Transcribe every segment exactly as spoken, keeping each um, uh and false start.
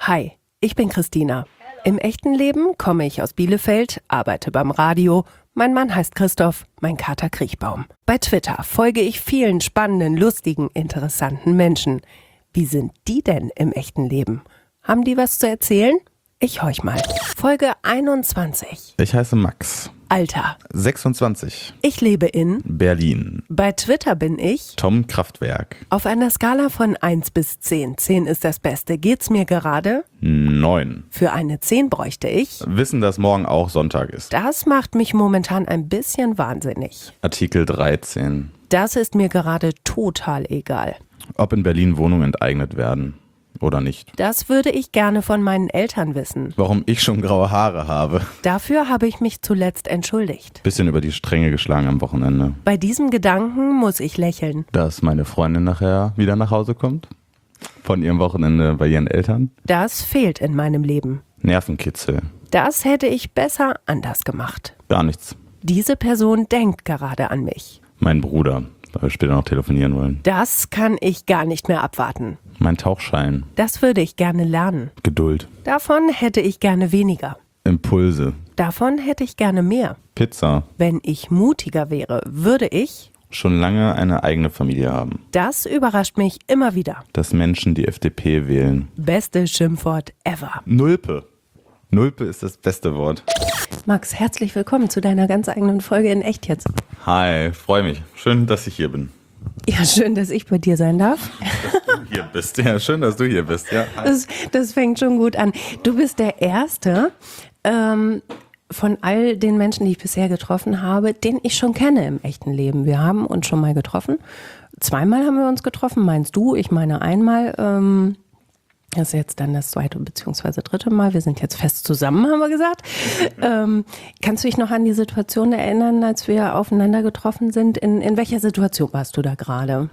Hi, ich bin Christina. Im echten Leben komme ich aus Bielefeld, arbeite beim Radio. Mein Mann heißt Christoph, mein Kater Kriechbaum. Bei Twitter folge ich vielen spannenden, lustigen, interessanten Menschen. Wie sind die denn im echten Leben? Haben die was zu erzählen? Ich horch mal. Folge einundzwanzig. Ich heiße Max. Alter. sechsundzwanzig. Ich lebe in Berlin. Bei Twitter bin ich Tom Kraftwerk. auf einer Skala von eins bis zehn. zehn ist das Beste. Geht's mir gerade? neun. Für eine zehn bräuchte ich. Wissen, dass morgen auch Sonntag ist. Das macht mich momentan ein bisschen wahnsinnig. Artikel dreizehn. Das ist mir gerade total egal. Ob in Berlin Wohnungen enteignet werden oder nicht. Das würde ich gerne von meinen Eltern wissen. Warum ich schon graue Haare habe. Dafür habe ich mich zuletzt entschuldigt. Bisschen über die Stränge geschlagen am Wochenende. Bei diesem Gedanken muss ich lächeln. Dass meine Freundin nachher wieder nach Hause kommt. Von ihrem Wochenende bei ihren Eltern. Das fehlt in meinem Leben. Nervenkitzel. Das hätte ich besser anders gemacht. Gar nichts. Diese Person denkt gerade an mich. Mein Bruder, weil wir später noch telefonieren wollen. Das kann ich gar nicht mehr abwarten. Mein Tauchschein. Das würde ich gerne lernen. Geduld. Davon hätte ich gerne weniger. Impulse. Davon hätte ich gerne mehr. Pizza. Wenn ich mutiger wäre, würde ich... Schon lange eine eigene Familie haben. Das überrascht mich immer wieder. Dass Menschen die F D P wählen. Beste Schimpfwort ever. Nulpe. Nulpe ist das beste Wort. Max, herzlich willkommen zu deiner ganz eigenen Folge in Echt jetzt. Hi, freue mich. Schön, dass ich hier bin. Ja, schön, dass ich bei dir sein darf. Dass du hier bist. Ja, schön, dass du hier bist. Ja. Das, das fängt schon gut an. Du bist der Erste ähm, von all den Menschen, die ich bisher getroffen habe, den ich schon kenne im echten Leben. Wir haben uns schon mal getroffen. Zweimal haben wir uns getroffen, meinst du? Ich meine einmal. Ähm, Das ist jetzt dann das zweite bzw. dritte Mal. Wir sind jetzt fest zusammen, haben wir gesagt. Ähm, kannst du dich noch an die Situation erinnern, als wir aufeinander getroffen sind? In, in welcher Situation warst du da gerade?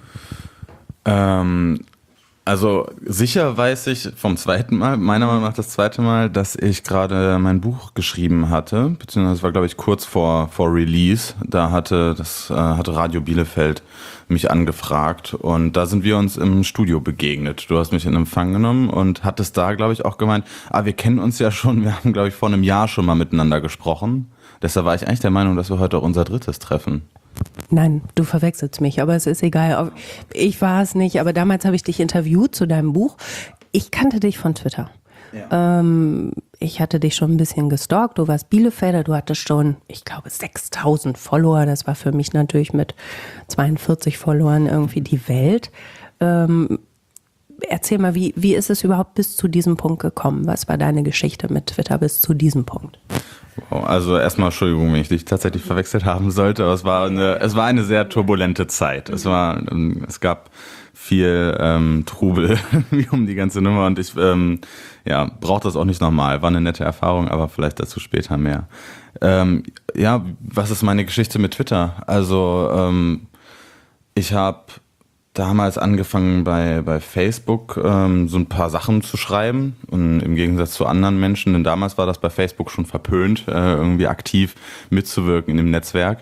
Ähm, also sicher weiß ich vom zweiten Mal, meiner Meinung nach das zweite Mal, dass ich gerade mein Buch geschrieben hatte, beziehungsweise es war, glaube ich, kurz vor, vor Release. Da hatte das äh, hatte Radio Bielefeld mich angefragt und da sind wir uns im Studio begegnet. Du hast mich in Empfang genommen und hattest da, glaube ich, auch gemeint, ah, wir kennen uns ja schon, wir haben, glaube ich, vor einem Jahr schon mal miteinander gesprochen. Deshalb war ich eigentlich der Meinung, dass wir heute auch unser drittes treffen. Nein, du verwechselst mich, aber es ist egal. Ich war es nicht, aber damals habe ich dich interviewt zu deinem Buch. Ich kannte dich von Twitter. Ja. Ähm, ich hatte dich schon ein bisschen gestalkt. Du warst Bielefelder, du hattest schon, ich glaube, sechstausend Follower. Das war für mich natürlich mit zweiundvierzig Followern irgendwie die Welt. Ähm, erzähl mal, wie, wie ist es überhaupt bis zu diesem Punkt gekommen? Was war deine Geschichte mit Twitter bis zu diesem Punkt? Wow, also erstmal Entschuldigung, wenn ich dich tatsächlich verwechselt haben sollte, aber es war eine, es war eine sehr turbulente Zeit. Es war, es gab viel ähm, Trubel um die ganze Nummer und ich ähm, ja, brauche das auch nicht nochmal. War eine nette Erfahrung, aber vielleicht dazu später mehr. Ähm, ja, was ist meine Geschichte mit Twitter? Also ähm, ich habe damals angefangen bei, bei Facebook ähm, so ein paar Sachen zu schreiben und im Gegensatz zu anderen Menschen, denn damals war das bei Facebook schon verpönt, äh, irgendwie aktiv mitzuwirken in dem Netzwerk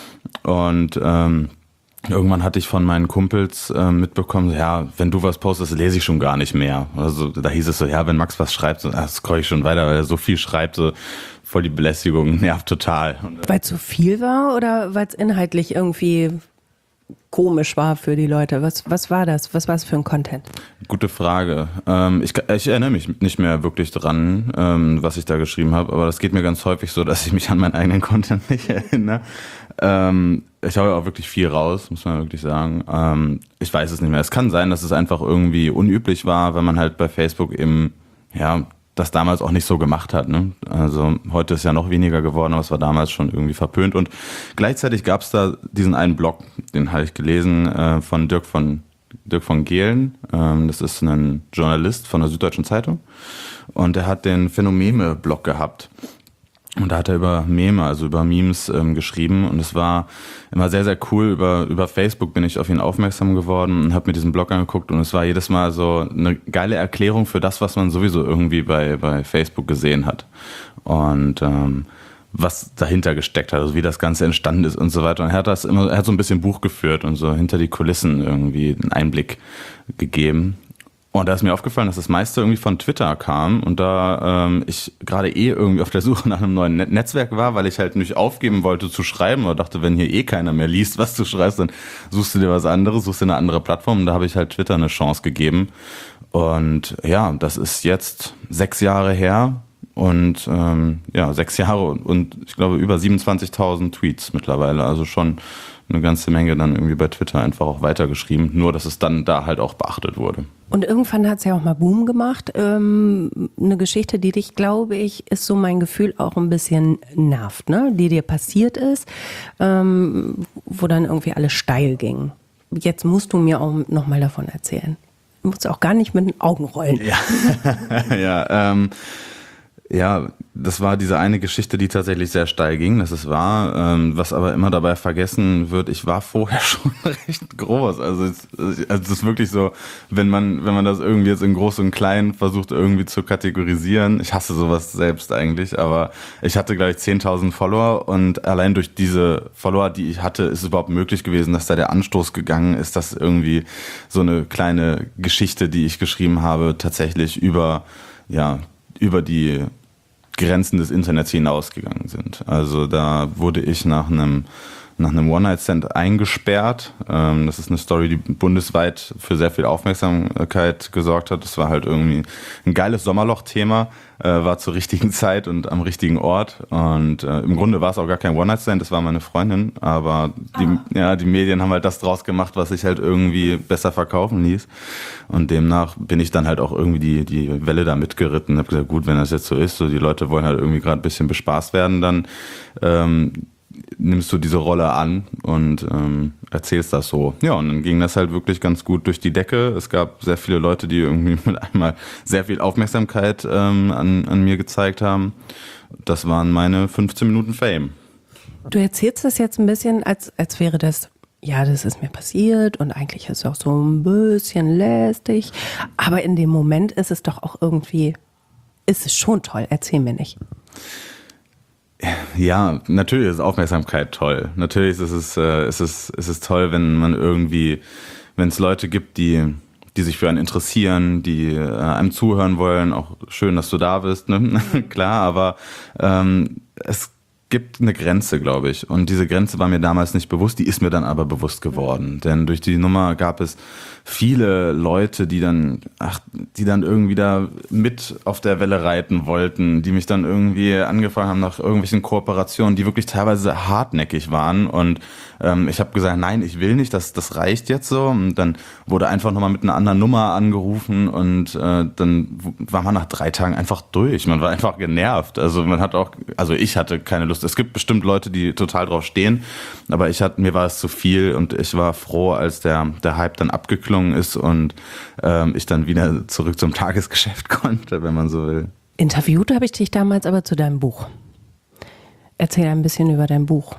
und ähm, irgendwann hatte ich von meinen Kumpels äh, mitbekommen, ja, wenn du was postest, lese ich schon gar nicht mehr. Also da hieß es so, ja, wenn Max was schreibt, so, das scroll ich schon weiter, weil er so viel schreibt, so voll die Belästigung, nervt total. Weil es so viel war oder weil es inhaltlich irgendwie komisch war für die Leute? Was, was war das? Was war es für ein Content? Gute Frage. Ähm, ich, ich erinnere mich nicht mehr wirklich dran, ähm, was ich da geschrieben habe, aber das geht mir ganz häufig so, dass ich mich an meinen eigenen Content nicht erinnere. Ähm, ich habe auch wirklich viel raus, muss man wirklich sagen. Ähm, ich weiß es nicht mehr. Es kann sein, dass es einfach irgendwie unüblich war, weil man halt bei Facebook eben, ja, das damals auch nicht so gemacht hat. Ne? Also heute ist ja noch weniger geworden, aber es war damals schon irgendwie verpönt. Und gleichzeitig gab es da diesen einen Blog, den habe ich gelesen, äh, von Dirk von Dirk von Gehlen. Ähm, das ist ein Journalist von der Süddeutschen Zeitung. Und der hat den Phänomeme-Blog gehabt. Und da hat er über Meme, also über Memes ähm, geschrieben und es war immer sehr, sehr cool. Über, über Facebook bin ich auf ihn aufmerksam geworden und habe mir diesen Blog angeguckt und es war jedes Mal so eine geile Erklärung für das, was man sowieso irgendwie bei, bei Facebook gesehen hat. Und ähm, was dahinter gesteckt hat, also wie das Ganze entstanden ist und so weiter. Und er hat das immer, er hat so ein bisschen Buch geführt und so hinter die Kulissen irgendwie einen Einblick gegeben. Und da ist mir aufgefallen, dass das meiste irgendwie von Twitter kam und da ähm, ich gerade eh irgendwie auf der Suche nach einem neuen Net- Netzwerk war, weil ich halt nicht aufgeben wollte zu schreiben, aber dachte, wenn hier eh keiner mehr liest, was du schreibst, dann suchst du dir was anderes, suchst dir eine andere Plattform und da habe ich halt Twitter eine Chance gegeben. Und ja, das ist jetzt sechs Jahre her und ähm, ja, sechs Jahre und, und ich glaube über siebenundzwanzigtausend Tweets mittlerweile, also schon eine ganze Menge dann irgendwie bei Twitter einfach auch weitergeschrieben, nur dass es dann da halt auch beachtet wurde. Und irgendwann hat es ja auch mal Boom gemacht. Ähm, eine Geschichte, die dich, glaube ich, ist so mein Gefühl, auch ein bisschen nervt, ne? Die dir passiert ist, ähm, wo dann irgendwie alles steil ging. Jetzt musst du mir auch nochmal davon erzählen. Du musst auch gar nicht mit den Augen rollen. Ja, ja ähm, ja, das war diese eine Geschichte, die tatsächlich sehr steil ging, das ist wahr. Ähm, was aber immer dabei vergessen wird, ich war vorher schon recht groß. Also es, also es ist wirklich so, wenn man wenn man das irgendwie jetzt in Groß und Klein versucht irgendwie zu kategorisieren. Ich hasse sowas selbst eigentlich, aber ich hatte gleich zehntausend Follower und allein durch diese Follower, die ich hatte, ist es überhaupt möglich gewesen, dass da der Anstoß gegangen ist, dass irgendwie so eine kleine Geschichte, die ich geschrieben habe, tatsächlich über ja über die Grenzen des Internets hinausgegangen sind. Also da wurde ich nach einem nach einem One-Night-Stand eingesperrt. Ähm, das ist eine Story, die bundesweit für sehr viel Aufmerksamkeit gesorgt hat. Das war halt irgendwie ein geiles Sommerloch-Thema, äh, war zur richtigen Zeit und am richtigen Ort. Und äh, im Grunde war es auch gar kein One-Night-Stand, das war meine Freundin. Aber die, ah. ja, die Medien haben halt das draus gemacht, was sich halt irgendwie besser verkaufen ließ. Und demnach bin ich dann halt auch irgendwie die, die Welle da mitgeritten und habe gesagt, gut, wenn das jetzt so ist, so die Leute wollen halt irgendwie gerade ein bisschen bespaßt werden, dann ähm, nimmst du diese Rolle an und ähm, erzählst das so. Ja, und dann ging das halt wirklich ganz gut durch die Decke. Es gab sehr viele Leute, die irgendwie mit einmal sehr viel Aufmerksamkeit ähm, an, an mir gezeigt haben. Das waren meine fünfzehn Minuten Fame. Du erzählst das jetzt ein bisschen, als, als wäre das, ja, das ist mir passiert und eigentlich ist es auch so ein bisschen lästig. Aber in dem Moment ist es doch auch irgendwie, ist es schon toll. Erzähl mir nicht. Ja, natürlich ist Aufmerksamkeit toll. Natürlich ist es, äh, ist es, ist es toll, wenn man irgendwie, wenn es Leute gibt, die, die sich für einen interessieren, die äh, einem zuhören wollen. Auch schön, dass du da bist, ne? Klar, aber ähm, es gibt eine Grenze, glaube ich. Und diese Grenze war mir damals nicht bewusst, die ist mir dann aber bewusst geworden. Denn durch die Nummer gab es viele Leute, die dann, ach, die dann irgendwie da mit auf der Welle reiten wollten, die mich dann irgendwie angefangen haben nach irgendwelchen Kooperationen, die wirklich teilweise hartnäckig waren. Und ähm, ich habe gesagt, nein, ich will nicht, das, das reicht jetzt so. Und dann wurde einfach nochmal mit einer anderen Nummer angerufen und äh, dann war man nach drei Tagen einfach durch. Man war einfach genervt. Also man hat auch, also ich hatte keine Lust. Es gibt bestimmt Leute, die total drauf stehen, aber ich hatte, mir war es zu viel und ich war froh, als der, der Hype dann abgeklungen ist und ähm, ich dann wieder zurück zum Tagesgeschäft konnte, wenn man so will. Interviewt habe ich dich damals aber zu deinem Buch. Erzähl ein bisschen über dein Buch.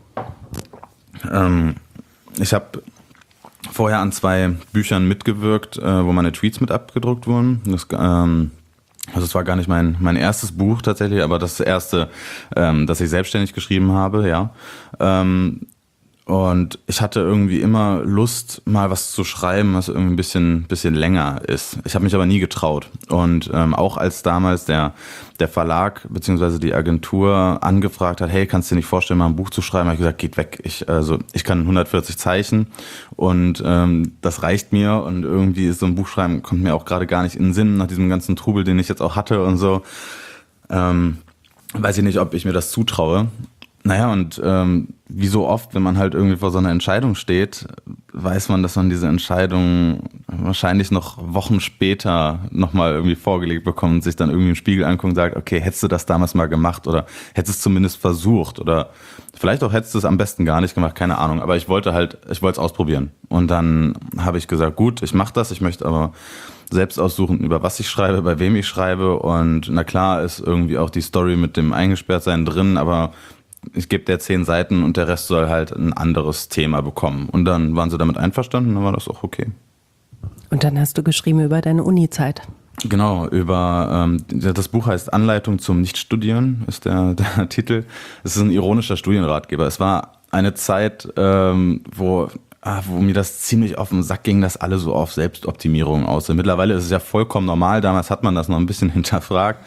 Ähm, ich habe vorher an zwei Büchern mitgewirkt, äh, wo meine Tweets mit abgedruckt wurden. Das, ähm, also es war gar nicht mein, mein erstes Buch tatsächlich, aber das erste, ähm, das ich selbstständig geschrieben habe, ja. Ähm, Und ich hatte irgendwie immer Lust, mal was zu schreiben, was irgendwie ein bisschen, bisschen länger ist. Ich habe mich aber nie getraut. Und ähm, auch als damals der, der Verlag bzw. die Agentur angefragt hat, hey, kannst du dir nicht vorstellen, mal ein Buch zu schreiben? Habe ich gesagt, geht weg. Ich, also ich kann hundertvierzig Zeichen und ähm, das reicht mir. Und irgendwie ist so ein Buchschreiben, kommt mir auch gerade gar nicht in den Sinn, nach diesem ganzen Trubel, den ich jetzt auch hatte und so. Ähm, weiß ich nicht, ob ich mir das zutraue. Naja, und ähm, wie so oft, wenn man halt irgendwie vor so einer Entscheidung steht, weiß man, dass man diese Entscheidung wahrscheinlich noch Wochen später nochmal irgendwie vorgelegt bekommt und sich dann irgendwie im Spiegel anguckt und sagt, okay, hättest du das damals mal gemacht oder hättest es zumindest versucht oder vielleicht auch hättest du es am besten gar nicht gemacht, keine Ahnung. Aber ich wollte halt, ich wollte es ausprobieren. Und dann habe ich gesagt, gut, ich mache das, ich möchte aber selbst aussuchen, über was ich schreibe, bei wem ich schreibe. Und na klar ist irgendwie auch die Story mit dem Eingesperrtsein drin, aber ich gebe der zehn Seiten und der Rest soll halt ein anderes Thema bekommen. Und dann waren sie damit einverstanden, dann war das auch okay. Und dann hast du geschrieben über deine Uni-Zeit. Genau, über ähm, das Buch heißt Anleitung zum Nichtstudieren, ist der, der Titel. Es ist ein ironischer Studienratgeber. Es war eine Zeit, ähm, wo wo mir das ziemlich auf den Sack ging, dass alle so auf Selbstoptimierung aus sind. Mittlerweile ist es ja vollkommen normal, damals hat man das noch ein bisschen hinterfragt.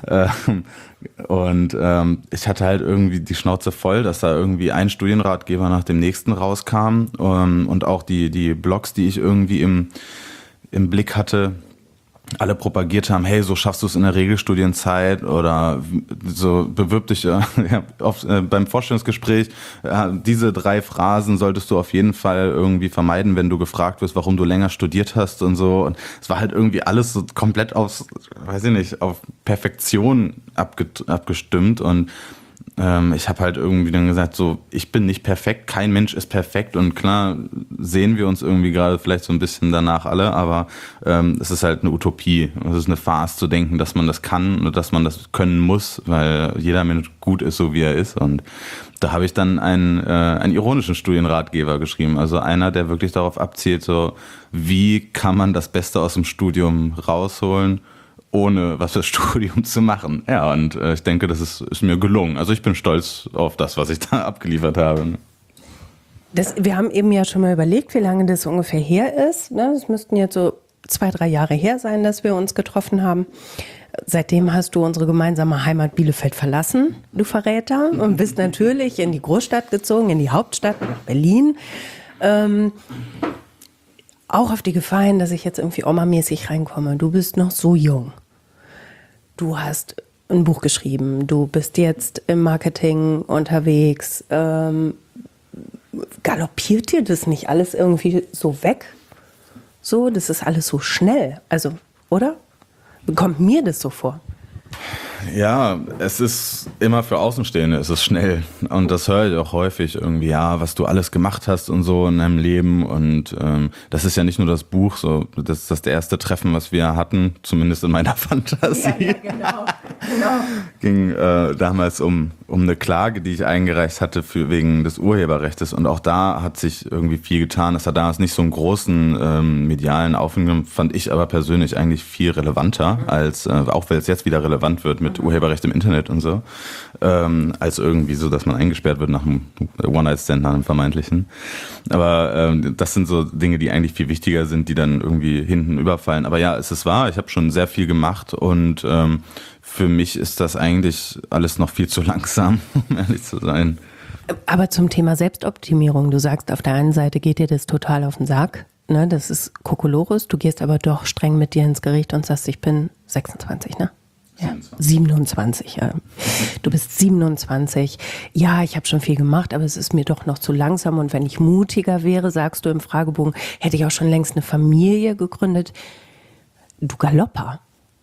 Und ähm, ich hatte halt irgendwie die Schnauze voll, dass da irgendwie ein Studienratgeber nach dem nächsten rauskam, ähm, und auch die, die Blogs, die ich irgendwie im, im Blick hatte, alle propagiert haben, hey, so schaffst du es in der Regelstudienzeit oder so bewirb dich ja, auf, äh, beim Vorstellungsgespräch. Äh, diese drei Phrasen solltest du auf jeden Fall irgendwie vermeiden, wenn du gefragt wirst, warum du länger studiert hast und so. Und es war halt irgendwie alles so komplett auf, weiß ich nicht, auf Perfektion abgestimmt und Ähm, ich habe halt irgendwie dann gesagt, so, ich bin nicht perfekt, kein Mensch ist perfekt und klar sehen wir uns irgendwie gerade vielleicht so ein bisschen danach alle, aber ähm, es ist halt eine Utopie. Es ist eine Farce zu denken, dass man das kann und dass man das können muss, weil jeder Mensch gut ist, so wie er ist. Und da habe ich dann einen, äh, einen ironischen Studienratgeber geschrieben, also einer, der wirklich darauf abzielt, so, wie kann man das Beste aus dem Studium rausholen, ohne was fürs Studium zu machen. Ja, und äh, ich denke, das ist, ist mir gelungen. Also ich bin stolz auf das, was ich da abgeliefert habe. Das, wir haben eben ja schon mal überlegt, wie lange das ungefähr her ist. Ne? Das müssten jetzt so zwei, drei Jahre her sein, dass wir uns getroffen haben. Seitdem hast du unsere gemeinsame Heimat Bielefeld verlassen, du Verräter, und bist natürlich in die Großstadt gezogen, in die Hauptstadt, nach Berlin. Ähm, Auch auf die Gefahr hin, dass ich jetzt irgendwie Oma-mäßig reinkomme. Du bist noch so jung. Du hast ein Buch geschrieben. Du bist jetzt im Marketing unterwegs. Ähm, galoppiert dir das nicht alles irgendwie so weg? So, das ist alles so schnell. Also, oder? Kommt mir das so vor? Ja, es ist immer für Außenstehende, es ist schnell und das höre ich auch häufig irgendwie, ja, was du alles gemacht hast und so in deinem Leben und ähm, das ist ja nicht nur das Buch, so das ist das erste Treffen, was wir hatten, zumindest in meiner Fantasie. Ja, ja, genau. Genau. Ging äh, damals um, um eine Klage, die ich eingereicht hatte für, wegen des Urheberrechts und auch da hat sich irgendwie viel getan. Das hat damals nicht so einen großen ähm, medialen Aufwand, fand ich aber persönlich eigentlich viel relevanter, als äh, auch weil es jetzt wieder relevant wird mit Urheberrecht im Internet und so, ähm, als irgendwie so, dass man eingesperrt wird nach einem One-Night-Stand, nach einem vermeintlichen. Aber ähm, das sind so Dinge, die eigentlich viel wichtiger sind, die dann irgendwie hinten überfallen. Aber ja, es ist wahr, ich habe schon sehr viel gemacht und ähm, für mich ist das eigentlich alles noch viel zu langsam, um ehrlich zu sein. Aber zum Thema Selbstoptimierung, du sagst, auf der einen Seite geht dir das total auf den Sack, ne? Das ist Kokolores, du gehst aber doch streng mit dir ins Gericht und sagst, ich bin sechsundzwanzig, ne? Ja, siebenundzwanzig, ja. Du bist siebenundzwanzig. Ja, ich habe schon viel gemacht, aber es ist mir doch noch zu langsam. Und wenn ich mutiger wäre, sagst du im Fragebogen, hätte ich auch schon längst eine Familie gegründet. Du Galopper.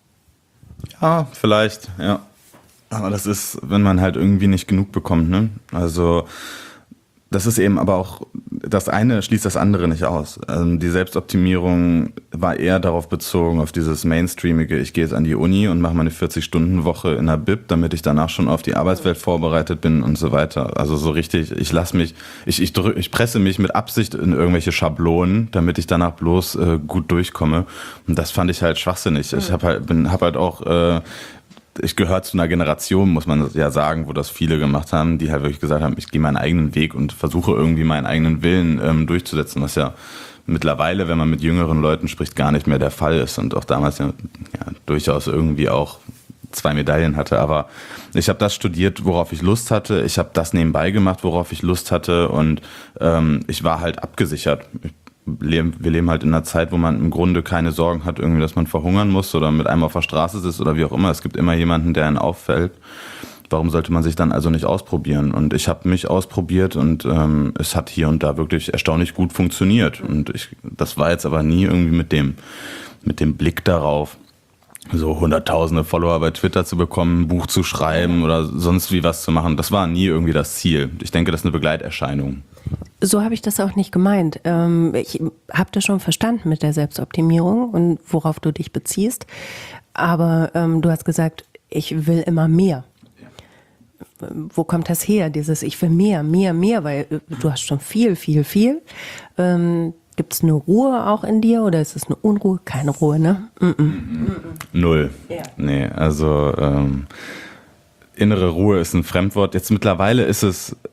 Ja, vielleicht, ja. Aber das ist, wenn man halt irgendwie nicht genug bekommt, ne? Also das ist eben aber auch, das eine schließt das andere nicht aus. Also die Selbstoptimierung war eher darauf bezogen, auf dieses Mainstreamige, ich gehe jetzt an die Uni und mache meine vierzig-Stunden-Woche in der Bib, damit ich danach schon auf die Arbeitswelt vorbereitet bin und so weiter. Also so richtig, ich lasse mich, ich, ich, drück, ich presse mich mit Absicht in irgendwelche Schablonen, damit ich danach bloß äh, gut durchkomme. Und das fand ich halt schwachsinnig. Ich habe halt, bin, hab halt auch... Äh, Ich gehöre zu einer Generation, muss man ja sagen, wo das viele gemacht haben, die halt wirklich gesagt haben, ich gehe meinen eigenen Weg und versuche irgendwie meinen eigenen Willen ähm, durchzusetzen, was ja mittlerweile, wenn man mit jüngeren Leuten spricht, gar nicht mehr der Fall ist und auch damals ja, ja durchaus irgendwie auch zwei Medaillen hatte. Aber ich habe das studiert, worauf ich Lust hatte. Ich habe das nebenbei gemacht, worauf ich Lust hatte und ähm, ich war halt abgesichert. Ich Wir leben halt in einer Zeit, wo man im Grunde keine Sorgen hat, irgendwie, dass man verhungern muss oder mit einem auf der Straße sitzt oder wie auch immer. Es gibt immer jemanden, der einen auffällt. Warum sollte man sich dann also nicht ausprobieren? Und ich habe mich ausprobiert und ähm, es hat hier und da wirklich erstaunlich gut funktioniert. Und ich, das war jetzt aber nie irgendwie mit dem, mit dem Blick darauf, so hunderttausende Follower bei Twitter zu bekommen, ein Buch zu schreiben oder sonst wie was zu machen. Das war nie irgendwie das Ziel. Ich denke, das ist eine Begleiterscheinung. So habe ich das auch nicht gemeint. Ich habe das schon verstanden mit der Selbstoptimierung und worauf du dich beziehst. Aber ähm, du hast gesagt, ich will immer mehr. Ja. Wo kommt das her? Dieses Ich will mehr, mehr, mehr, weil du hast schon viel, viel, viel. Ähm, Gibt es eine Ruhe auch in dir oder ist es eine Unruhe? Keine Ruhe, ne? Mm-mm. Null. Ja. Nee, also ähm, innere Ruhe ist ein Fremdwort. Jetzt mittlerweile ist es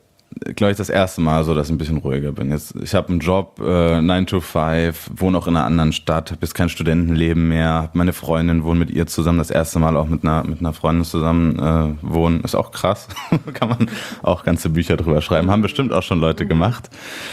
glaube ich, das erste Mal so, dass ich ein bisschen ruhiger bin. Jetzt, ich habe einen Job, äh, nine to five, wohne auch in einer anderen Stadt, habe jetzt kein Studentenleben mehr, habe meine Freundin, wohne mit ihr zusammen, das erste Mal auch mit einer, mit einer Freundin zusammen äh, wohnen. Ist auch krass, kann man auch ganze Bücher drüber schreiben, haben bestimmt auch schon Leute gemacht.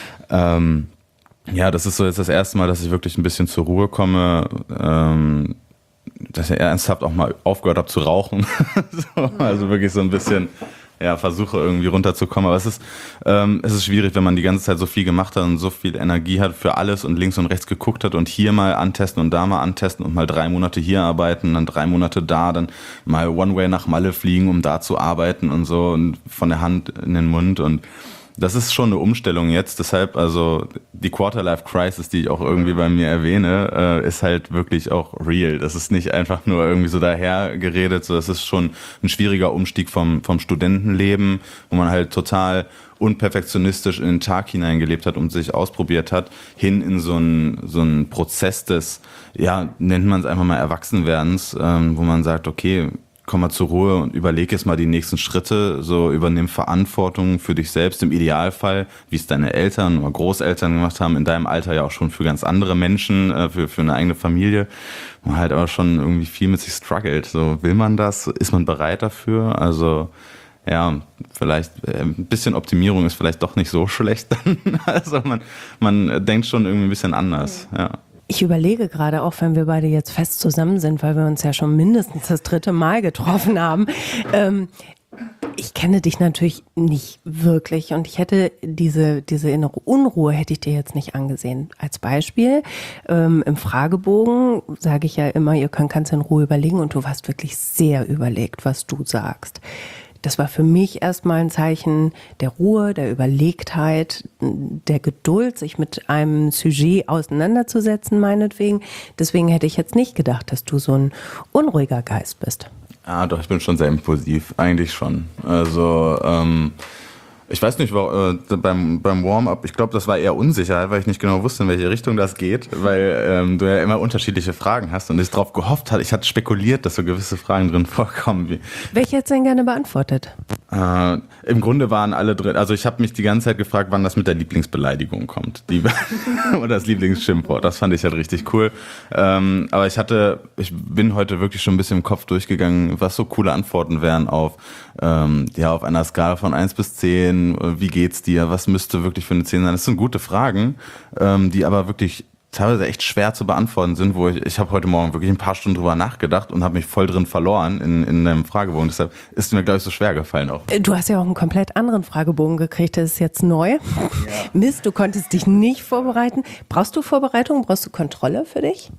Ähm, ja, das ist so jetzt das erste Mal, dass ich wirklich ein bisschen zur Ruhe komme, ähm, dass ich ernsthaft auch mal aufgehört habe zu rauchen. so, also wirklich so ein bisschen, ja, versuche irgendwie runterzukommen. Aber es ist, ähm, es ist schwierig, wenn man die ganze Zeit so viel gemacht hat und so viel Energie hat für alles und links und rechts geguckt hat und hier mal antesten und da mal antesten und mal drei Monate hier arbeiten, dann drei Monate da, dann mal One-Way nach Malle fliegen, um da zu arbeiten und so und von der Hand in den Mund und das ist schon eine Umstellung jetzt, deshalb also die Quarter-Life-Crisis, die ich auch irgendwie bei mir erwähne, äh, ist halt wirklich auch real. Das ist nicht einfach nur irgendwie so daher geredet, so, das ist schon ein schwieriger Umstieg vom, vom Studentenleben, wo man halt total unperfektionistisch in den Tag hineingelebt hat und sich ausprobiert hat, hin in so einen so einen Prozess des, ja, nennt man es einfach mal Erwachsenwerdens, ähm, wo man sagt, okay, komm mal zur Ruhe und überleg jetzt mal die nächsten Schritte, so übernimm Verantwortung für dich selbst im Idealfall, wie es deine Eltern oder Großeltern gemacht haben, in deinem Alter ja auch schon für ganz andere Menschen, äh, für, für eine eigene Familie, man halt aber schon irgendwie viel mit sich struggelt. So, will man das? Ist man bereit dafür? Also, ja, vielleicht äh, ein bisschen Optimierung ist vielleicht doch nicht so schlecht dann. Also man, man denkt schon irgendwie ein bisschen anders, ja. Ich überlege gerade, auch wenn wir beide jetzt fest zusammen sind, weil wir uns ja schon mindestens das dritte Mal getroffen haben. Ähm, ich kenne dich natürlich nicht wirklich und ich hätte diese, diese innere Unruhe hätte ich dir jetzt nicht angesehen. Als Beispiel, ähm, im Fragebogen sage ich ja immer, ihr könnt ganz in Ruhe überlegen und du warst wirklich sehr überlegt, was du sagst. Das war für mich erstmal ein Zeichen der Ruhe, der Überlegtheit, der Geduld, sich mit einem Sujet auseinanderzusetzen, meinetwegen. Deswegen hätte ich jetzt nicht gedacht, dass du so ein unruhiger Geist bist. Ja, doch, ich bin schon sehr impulsiv, eigentlich schon. Also, ähm, ich weiß nicht, äh, beim, beim Warm-up, ich glaube, das war eher Unsicherheit, weil ich nicht genau wusste, in welche Richtung das geht, weil ähm, du ja immer unterschiedliche Fragen hast und ich darauf gehofft hatte, ich hatte spekuliert, dass so gewisse Fragen drin vorkommen. Wie, Welche hättest du denn gerne beantwortet? Äh, Im Grunde waren alle drin, also ich habe mich die ganze Zeit gefragt, wann das mit der Lieblingsbeleidigung kommt. Die, oder das Lieblingsschimpfwort, das fand ich halt richtig cool. Ähm, aber ich hatte, ich bin heute wirklich schon ein bisschen im Kopf durchgegangen, was so coole Antworten wären auf, ähm, ja, auf einer Skala von eins bis zehn, wie geht's dir, was müsste wirklich für eine zehn sein? Das sind gute Fragen, ähm, die aber wirklich teilweise echt schwer zu beantworten sind, wo ich, ich habe heute Morgen wirklich ein paar Stunden drüber nachgedacht und habe mich voll drin verloren in, in einem Fragebogen. Deshalb ist mir, glaube ich, so schwer gefallen auch. Du hast ja auch einen komplett anderen Fragebogen gekriegt, das ist jetzt neu. Ja. Mist, du konntest dich nicht vorbereiten. Brauchst du Vorbereitung, brauchst du Kontrolle für dich?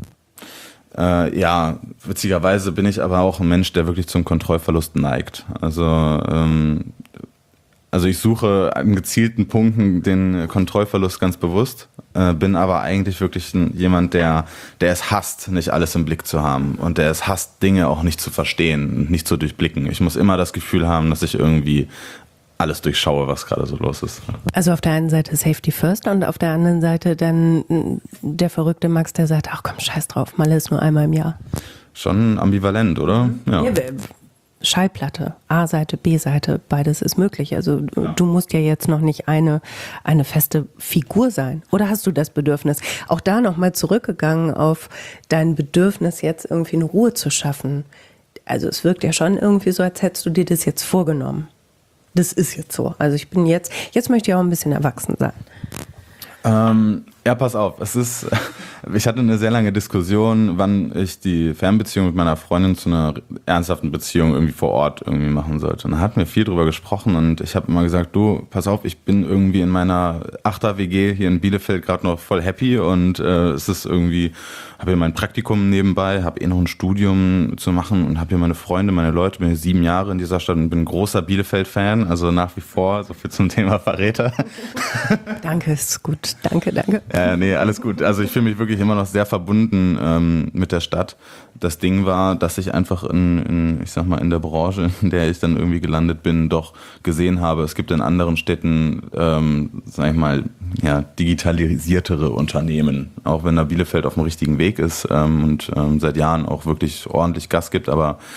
Äh, ja, witzigerweise bin ich aber auch ein Mensch, der wirklich zum Kontrollverlust neigt. Also ähm, Also ich suche an gezielten Punkten den Kontrollverlust ganz bewusst, äh, bin aber eigentlich wirklich ein, jemand, der, der es hasst, nicht alles im Blick zu haben und der es hasst, Dinge auch nicht zu verstehen, nicht zu durchblicken. Ich muss immer das Gefühl haben, dass ich irgendwie alles durchschaue, was gerade so los ist. Also auf der einen Seite Safety First und auf der anderen Seite dann der verrückte Max, der sagt, ach komm, scheiß drauf, Malle ist nur einmal im Jahr. Schon ambivalent, oder? Ja. Ja, Schallplatte, A-Seite, B-Seite, beides ist möglich. Also ja. Du musst ja jetzt noch nicht eine, eine feste Figur sein. Oder hast du das Bedürfnis, auch da nochmal zurückgegangen auf dein Bedürfnis, jetzt irgendwie eine Ruhe zu schaffen? Also es wirkt ja schon irgendwie so, als hättest du dir das jetzt vorgenommen. Das ist jetzt so. Also ich bin jetzt, jetzt möchte ich auch ein bisschen erwachsen sein. Ähm, ja, pass auf. Es ist, ich hatte eine sehr lange Diskussion, wann ich die Fernbeziehung mit meiner Freundin zu einer ernsthaften Beziehung irgendwie vor Ort irgendwie machen sollte. Und da hatten wir viel drüber gesprochen und ich habe immer gesagt, du, pass auf, ich bin irgendwie in meiner Achter-W G hier in Bielefeld gerade noch voll happy und äh, es ist irgendwie, habe hier mein Praktikum nebenbei, habe eh noch ein Studium zu machen und habe hier meine Freunde, meine Leute, bin hier sieben Jahre in dieser Stadt und bin ein großer Bielefeld-Fan, also nach wie vor, so viel zum Thema Verräter. Danke, ist gut. Danke, danke. Ja, nee, alles gut. Also ich fühle mich wirklich immer noch sehr verbunden ähm, mit der Stadt. Das Ding war, dass ich einfach in, in, ich sag mal, in der Branche, in der ich dann irgendwie gelandet bin, doch gesehen habe, es gibt in anderen Städten, ähm, sag ich mal, ja, digitalisiertere Unternehmen. Auch wenn da Bielefeld auf dem richtigen Weg ist ähm, und ähm, seit Jahren auch wirklich ordentlich Gas gibt, aber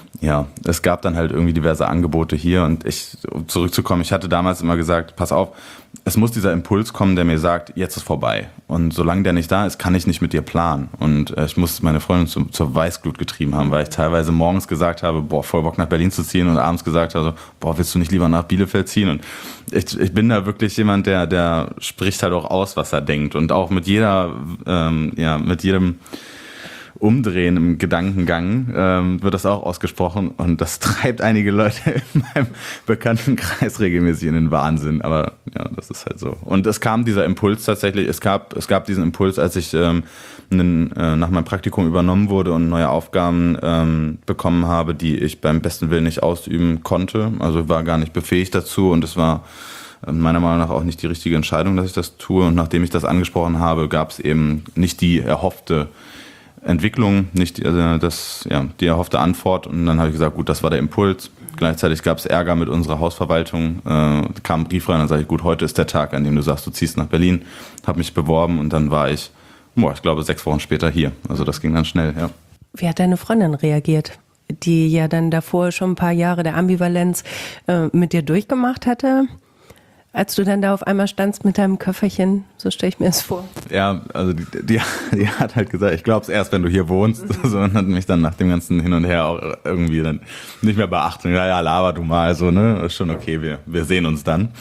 ja, es gab dann halt irgendwie diverse Angebote hier und ich, um zurückzukommen, ich hatte damals immer gesagt, pass auf, es muss dieser Impuls kommen, der mir sagt, jetzt ist vorbei. Und solange der nicht da ist, kann ich nicht mit dir planen. Und äh, ich muss meine Freundin zu, zur Weißglut getrieben haben, weil ich teilweise morgens gesagt habe, boah, voll Bock nach Berlin zu ziehen und abends gesagt habe, boah, willst du nicht lieber nach Bielefeld ziehen? Und ich, ich bin da wirklich jemand, der, der spricht halt auch aus, was er denkt. Und auch mit jeder, ähm, ja, mit jedem Umdrehen im Gedankengang ähm, wird das auch ausgesprochen und das treibt einige Leute in meinem Bekanntenkreis regelmäßig in den Wahnsinn, aber ja, das ist halt so. Und es kam dieser Impuls tatsächlich, es gab es gab diesen Impuls, als ich ähm, einen, äh, nach meinem Praktikum übernommen wurde und neue Aufgaben ähm, bekommen habe, die ich beim besten Willen nicht ausüben konnte, also war gar nicht befähigt dazu und es war meiner Meinung nach auch nicht die richtige Entscheidung, dass ich das tue und nachdem ich das angesprochen habe, gab es eben nicht die erhoffte Entwicklung, nicht die, also das, ja, die erhoffte Antwort und dann habe ich gesagt, gut, das war der Impuls. Gleichzeitig gab es Ärger mit unserer Hausverwaltung, äh, kam ein Brief rein, dann sage ich, gut, heute ist der Tag, an dem du sagst, du ziehst nach Berlin, habe mich beworben und dann war ich, boah, ich glaube, sechs Wochen später hier. Also das ging dann schnell, ja. Wie hat deine Freundin reagiert, die ja dann davor schon ein paar Jahre der Ambivalenz äh, mit dir durchgemacht hatte? Als du dann da auf einmal standst mit deinem Köfferchen, so stelle ich mir das vor. Ja, also die, die, die hat halt gesagt, ich glaube es erst, wenn du hier wohnst. Mhm. So, und hat mich dann nach dem ganzen Hin und Her auch irgendwie dann nicht mehr beachtet. Ja, ja, laber du mal, so, ne, ist schon okay, wir, wir sehen uns dann.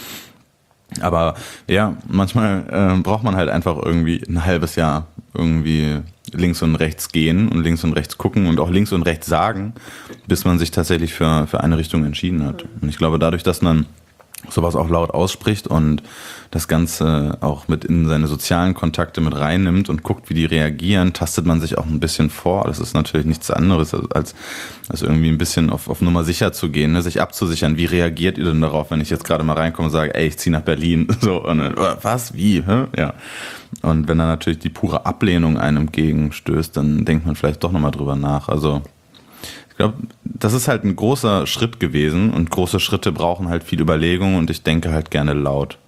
Aber ja, manchmal äh, braucht man halt einfach irgendwie ein halbes Jahr irgendwie links und rechts gehen und links und rechts gucken und auch links und rechts sagen, bis man sich tatsächlich für, für eine Richtung entschieden hat. Und ich glaube, dadurch, dass man sowas auch laut ausspricht und das Ganze auch mit in seine sozialen Kontakte mit reinnimmt und guckt, wie die reagieren, tastet man sich auch ein bisschen vor. Das ist natürlich nichts anderes, als, als irgendwie ein bisschen auf, auf Nummer sicher zu gehen, ne? Sich abzusichern. Wie reagiert ihr denn darauf, wenn ich jetzt gerade mal reinkomme und sage, ey, ich ziehe nach Berlin? So, und dann, was, wie? Hä? Ja. Und wenn dann natürlich die pure Ablehnung einem entgegenstößt, dann denkt man vielleicht doch nochmal drüber nach. Also ich glaube, das ist halt ein großer Schritt gewesen und große Schritte brauchen halt viel Überlegung und ich denke halt gerne laut.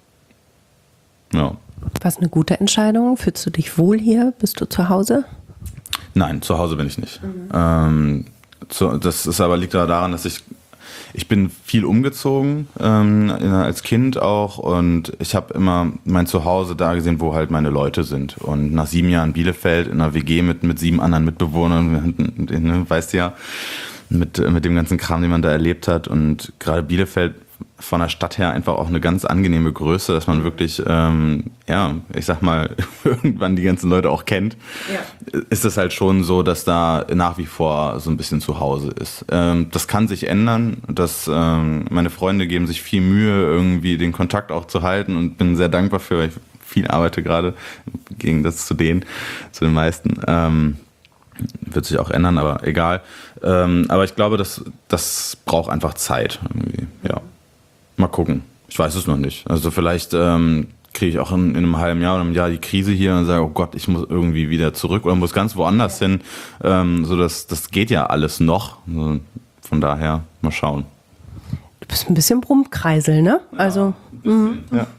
Ja. War es eine gute Entscheidung? Fühlst du dich wohl hier? Bist du zu Hause? Nein, zu Hause bin ich nicht. Mhm. Ähm, zu, das ist aber liegt aber daran, dass ich Ich bin viel umgezogen, ähm, als Kind auch und ich habe immer mein Zuhause da gesehen, wo halt meine Leute sind. Und nach sieben Jahren Bielefeld in einer W G mit, mit sieben anderen Mitbewohnern, ne, weißt du ja, mit, mit dem ganzen Kram, den man da erlebt hat. Und gerade Bielefeld von der Stadt her einfach auch eine ganz angenehme Größe, dass man wirklich, ähm, ja, ich sag mal, irgendwann die ganzen Leute auch kennt, ja. Ist es halt schon so, dass da nach wie vor so ein bisschen zu Hause ist. Ähm, das kann sich ändern, dass ähm, meine Freunde geben sich viel Mühe, irgendwie den Kontakt auch zu halten und bin sehr dankbar für, weil ich viel arbeite gerade, gegen das zu denen, zu den meisten. Ähm, wird sich auch ändern, aber egal. Ähm, aber ich glaube, das, das braucht einfach Zeit irgendwie, ja. Mal gucken. Ich weiß es noch nicht. Also vielleicht ähm, kriege ich auch in, in einem halben Jahr oder einem Jahr die Krise hier und sage, oh Gott, ich muss irgendwie wieder zurück oder muss ganz woanders hin. Ähm, so das, das geht ja alles noch. Also von daher mal schauen. Du bist ein bisschen Brummkreisel, ne? Also ja, ein bisschen, ja.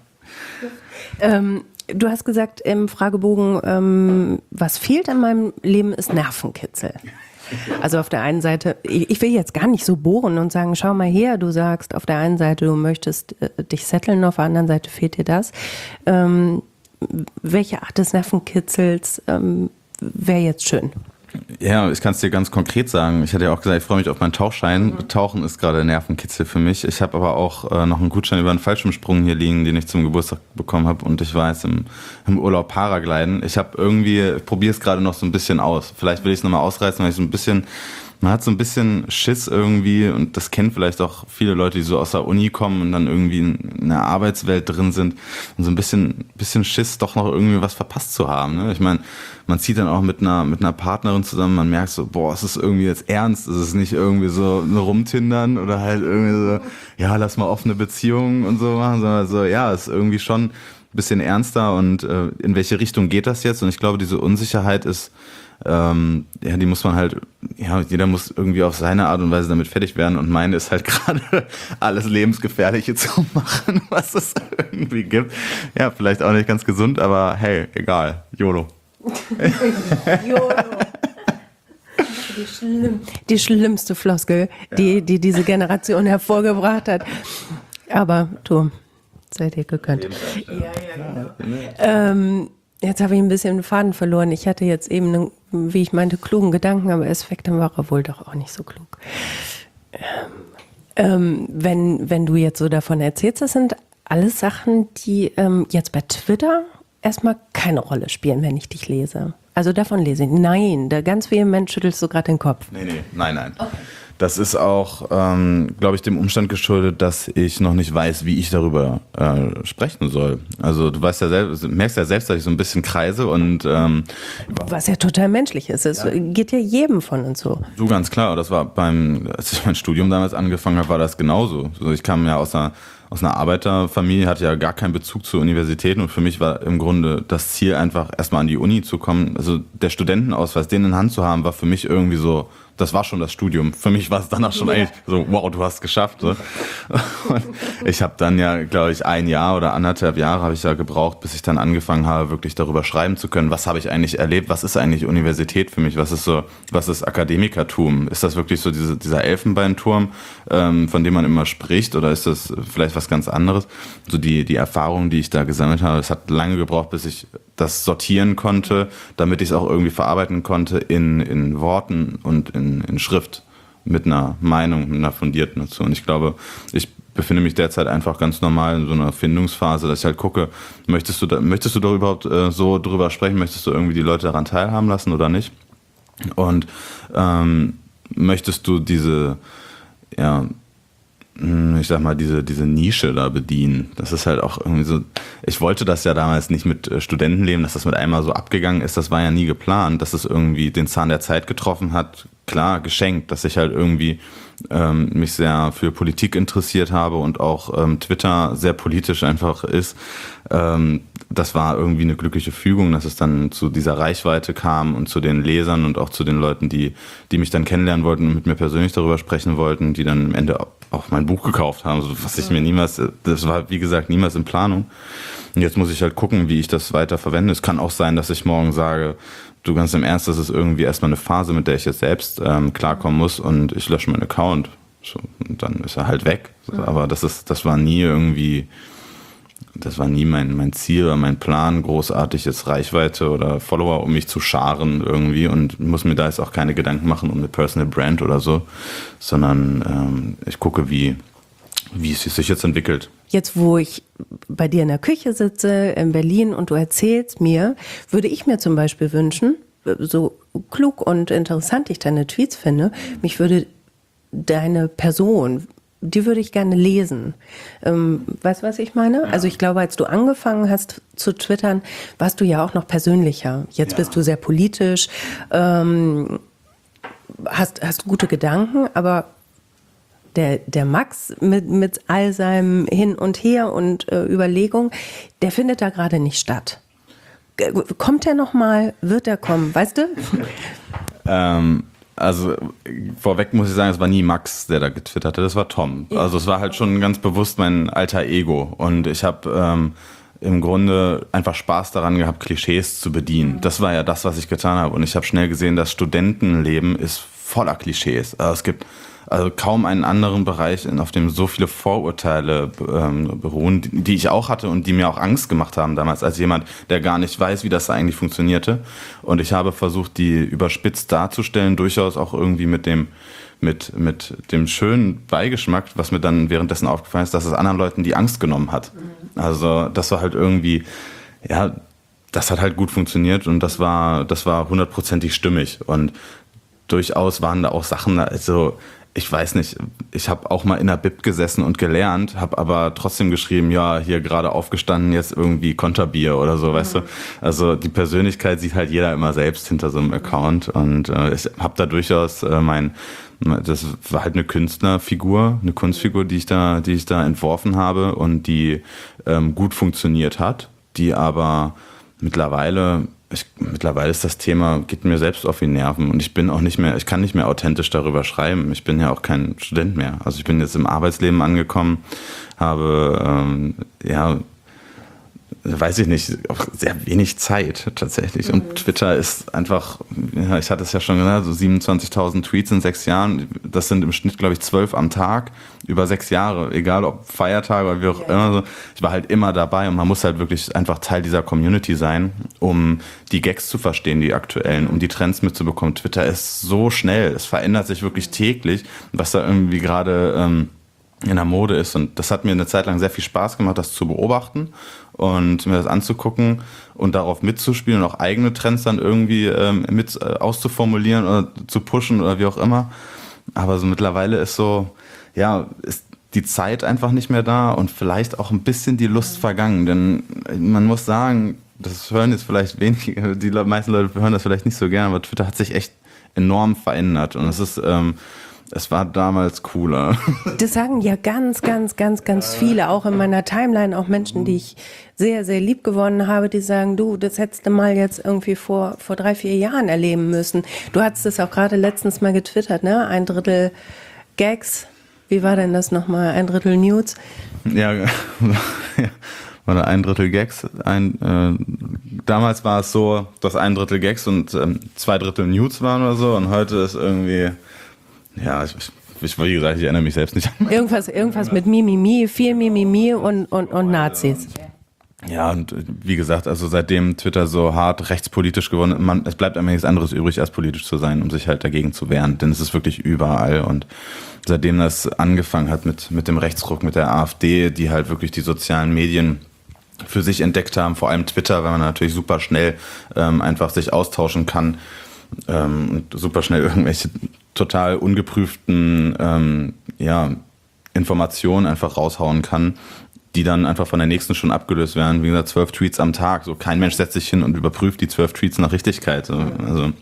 Ähm, du hast gesagt im Fragebogen, ähm, was fehlt in meinem Leben ist Nervenkitzel. Also auf der einen Seite, ich will jetzt gar nicht so bohren und sagen, schau mal her, du sagst auf der einen Seite, du möchtest äh, dich setteln, auf der anderen Seite fehlt dir das. Ähm, welche Art des Nervenkitzels ähm, wäre jetzt schön? Ja, ich kann es dir ganz konkret sagen. Ich hatte ja auch gesagt, ich freue mich auf meinen Tauchschein. Mhm. Tauchen ist gerade Nervenkitzel für mich. Ich habe aber auch äh, noch einen Gutschein über einen Fallschirmsprung hier liegen, den ich zum Geburtstag bekommen habe. Und ich war jetzt im, im Urlaub Paragliden. Ich habe irgendwie, ich probiere es gerade noch so ein bisschen aus. Vielleicht will ich es nochmal ausreißen, weil ich so ein bisschen, man hat so ein bisschen Schiss irgendwie. Und das kennen vielleicht auch viele Leute, die so aus der Uni kommen und dann irgendwie in der Arbeitswelt drin sind. Und so ein bisschen, bisschen Schiss, doch noch irgendwie was verpasst zu haben. Ne? Ich meine, man zieht dann auch mit einer, mit einer Partnerin zusammen, man merkt so, boah, es ist irgendwie jetzt ernst, es ist nicht irgendwie so eine Rumtindern oder halt irgendwie so, ja, lass mal offene Beziehungen und so machen, sondern so, ja, es ist irgendwie schon ein bisschen ernster und äh, in welche Richtung geht das jetzt? Und ich glaube, diese Unsicherheit ist, ähm, ja, die muss man halt, ja, jeder muss irgendwie auf seine Art und Weise damit fertig werden und meine ist halt gerade alles Lebensgefährliche zu machen, was es irgendwie gibt. Ja, vielleicht auch nicht ganz gesund, aber hey, egal, YOLO. YOLO. Die, schlimm, die schlimmste Floskel, ja. die, die diese Generation hervorgebracht hat. Aber du, seid ihr gegönnt. Ja, ja, genau. Ähm, jetzt habe ich ein bisschen den Faden verloren. Ich hatte jetzt eben, einen, wie ich meinte, klugen Gedanken, aber es dann war er wohl doch auch nicht so klug. Ähm, wenn, wenn du jetzt so davon erzählst, das sind alles Sachen, die ähm, jetzt bei Twitter erstmal keine Rolle spielen, wenn ich dich lese. Also davon lese ich. Nein, da ganz vehement schüttelst du gerade den Kopf. Nee, nee, nein, nein. Okay. Das ist auch, ähm, glaube ich, dem Umstand geschuldet, dass ich noch nicht weiß, wie ich darüber äh, sprechen soll. Also du weißt ja selbst, merkst ja selbst, dass ich so ein bisschen kreise und ähm, was ja total menschlich ist. Es ja. geht ja jedem von uns so. Du, ganz klar. Das war beim, als ich mein Studium damals angefangen habe, war das genauso. Also ich kam ja aus einer aus einer Arbeiterfamilie, hatte ja gar keinen Bezug zur Universität und für mich war im Grunde das Ziel einfach erstmal an die Uni zu kommen. Also der Studentenausweis, den in Hand zu haben, war für mich irgendwie so, das war schon das Studium. Für mich war es danach schon ja. eigentlich so, wow, du hast es geschafft. So. Und ich habe dann ja, glaube ich, ein Jahr oder anderthalb Jahre habe ich ja gebraucht, bis ich dann angefangen habe, wirklich darüber schreiben zu können. Was habe ich eigentlich erlebt? Was ist eigentlich Universität für mich? Was ist so, was ist Akademikertum? Ist das wirklich so diese, dieser Elfenbeinturm, ähm, von dem man immer spricht? Oder ist das vielleicht was ganz anderes? So die, die Erfahrungen, die ich da gesammelt habe, es hat lange gebraucht, bis ich das sortieren konnte, damit ich es auch irgendwie verarbeiten konnte in, in Worten und in, in Schrift mit einer Meinung, mit einer fundierten dazu. Und ich glaube, ich befinde mich derzeit einfach ganz normal in so einer Findungsphase, dass ich halt gucke, möchtest du da, möchtest du da überhaupt äh, so drüber sprechen, möchtest du irgendwie die Leute daran teilhaben lassen oder nicht? Und ähm, möchtest du diese, ja, ich sag mal, diese, diese Nische da bedienen. Das ist halt auch irgendwie so, ich wollte das ja damals nicht mit Studentenleben, dass das mit einmal so abgegangen ist, das war ja nie geplant, dass es irgendwie den Zahn der Zeit getroffen hat, klar, geschenkt, dass ich halt irgendwie ähm, mich sehr für Politik interessiert habe und auch ähm, Twitter sehr politisch einfach ist. Ähm, das war irgendwie eine glückliche Fügung, dass es dann zu dieser Reichweite kam und zu den Lesern und auch zu den Leuten, die, die mich dann kennenlernen wollten und mit mir persönlich darüber sprechen wollten, die dann am Ende auch mein Buch gekauft haben, was ich mir niemals, das war wie gesagt niemals in Planung. Und jetzt muss ich halt gucken, wie ich das weiter verwende. Es kann auch sein, dass ich morgen sage, du, ganz im Ernst, das ist irgendwie erstmal eine Phase, mit der ich jetzt selbst ähm, klarkommen muss und ich lösche meinen Account. So, und dann ist er halt weg. So, aber das ist, das war nie irgendwie, das war nie mein, mein Ziel oder mein Plan, großartig jetzt Reichweite oder Follower, um mich zu scharen irgendwie, und muss mir da jetzt auch keine Gedanken machen um eine Personal Brand oder so, sondern ähm, ich gucke, wie, wie es sich jetzt entwickelt. Jetzt, wo ich bei dir in der Küche sitze in Berlin und du erzählst mir, würde ich mir zum Beispiel wünschen, so klug und interessant ich deine Tweets finde, mich würde deine Person, die würde ich gerne lesen. Ähm, weißt du, was ich meine? Ja. Also ich glaube, als du angefangen hast zu twittern, warst du ja auch noch persönlicher. Jetzt ja. bist du sehr politisch, ähm, hast, hast gute Gedanken, aber der, der Max mit, mit all seinem Hin und Her und äh, Überlegung, der findet da gerade nicht statt. Kommt er noch mal? Wird er kommen? Weißt du? ähm, also vorweg muss ich sagen, es war nie Max, der da getwittert hatte, das war Tom. Ja. Also es war halt schon ganz bewusst mein alter Ego. Und ich habe ähm, im Grunde einfach Spaß daran gehabt, Klischees zu bedienen. Das war ja das, was ich getan habe. Und ich habe schnell gesehen, das Studentenleben ist voller Klischees. Also es gibt also kaum einen anderen Bereich, auf dem so viele Vorurteile ähm, beruhen, die, die ich auch hatte und die mir auch Angst gemacht haben damals, als jemand, der gar nicht weiß, wie das eigentlich funktionierte. Und ich habe versucht, die überspitzt darzustellen, durchaus auch irgendwie mit dem, mit, mit dem schönen Beigeschmack, was mir dann währenddessen aufgefallen ist, dass es anderen Leuten die Angst genommen hat. Also das war halt irgendwie, ja, das hat halt gut funktioniert und das war, das war hundertprozentig stimmig. Und durchaus waren da auch Sachen, also ich weiß nicht, ich habe auch mal in der Bib gesessen und gelernt, habe aber trotzdem geschrieben, ja, hier gerade aufgestanden, jetzt irgendwie Konterbier oder so, mhm. weißt du. Also die Persönlichkeit sieht halt jeder immer selbst hinter so einem Account und äh, ich habe da durchaus äh, mein, das war halt eine Künstlerfigur, eine Kunstfigur, die ich da, die ich da entworfen habe und die ähm, gut funktioniert hat, die aber mittlerweile Ich, mittlerweile ist das Thema, geht mir selbst auf die Nerven und ich bin auch nicht mehr, ich kann nicht mehr authentisch darüber schreiben. Ich bin ja auch kein Student mehr. Also ich bin jetzt im Arbeitsleben angekommen, habe, ähm, ja, weiß ich nicht, auch sehr wenig Zeit tatsächlich. Mhm. Und Twitter ist einfach, ja, ich hatte es ja schon gesagt, so siebenundzwanzigtausend Tweets in sechs Jahren. Das sind im Schnitt, glaube ich, zwölf am Tag über sechs Jahre. Egal ob Feiertage oder wie auch ja. immer. So. Ich war halt immer dabei und man muss halt wirklich einfach Teil dieser Community sein, um die Gags zu verstehen, die aktuellen, um die Trends mitzubekommen. Twitter ist so schnell, es verändert sich wirklich täglich, was da irgendwie gerade ähm, in der Mode ist. Und das hat mir eine Zeit lang sehr viel Spaß gemacht, das zu beobachten und mir das anzugucken und darauf mitzuspielen und auch eigene Trends dann irgendwie ähm, mit äh, auszuformulieren oder zu pushen oder wie auch immer. Aber so mittlerweile ist so, ja, ist die Zeit einfach nicht mehr da und vielleicht auch ein bisschen die Lust vergangen. Denn man muss sagen, das hören jetzt vielleicht wenig, die meisten Leute hören das vielleicht nicht so gerne, aber Twitter hat sich echt enorm verändert und es ist... Ähm, Es war damals cooler. Das sagen ja ganz, ganz, ganz, ganz viele, auch in meiner Timeline, auch Menschen, die ich sehr, sehr lieb gewonnen habe, die sagen, du, das hättest du mal jetzt irgendwie vor, vor drei, vier Jahren erleben müssen. Du hattest es auch gerade letztens mal getwittert, ne? Ein Drittel Gags. Wie war denn das nochmal? Ein Drittel Nudes? Ja, ja. Oder ein Drittel Gags. Ein, äh, damals war es so, dass ein Drittel Gags und ähm, zwei Drittel Nudes waren oder so und heute ist irgendwie... Ja, ich, ich, wie gesagt, ich erinnere mich selbst nicht an. Irgendwas, irgendwas mit Mimimi, viel Mimimi und, und, und Nazis. Ja, und wie gesagt, also seitdem Twitter so hart rechtspolitisch geworden ist, man, es bleibt einem nichts anderes übrig, als politisch zu sein, um sich halt dagegen zu wehren. Denn es ist wirklich überall. Und seitdem das angefangen hat mit, mit dem Rechtsruck, mit der AfD, die halt wirklich die sozialen Medien für sich entdeckt haben, vor allem Twitter, weil man natürlich super schnell ähm, einfach sich austauschen kann ähm, und super schnell irgendwelche total ungeprüften ähm, ja, Informationen einfach raushauen kann, die dann einfach von der nächsten schon abgelöst werden. Wie gesagt, zwölf Tweets am Tag. So kein Mensch setzt sich hin und überprüft die zwölf Tweets nach Richtigkeit. So, also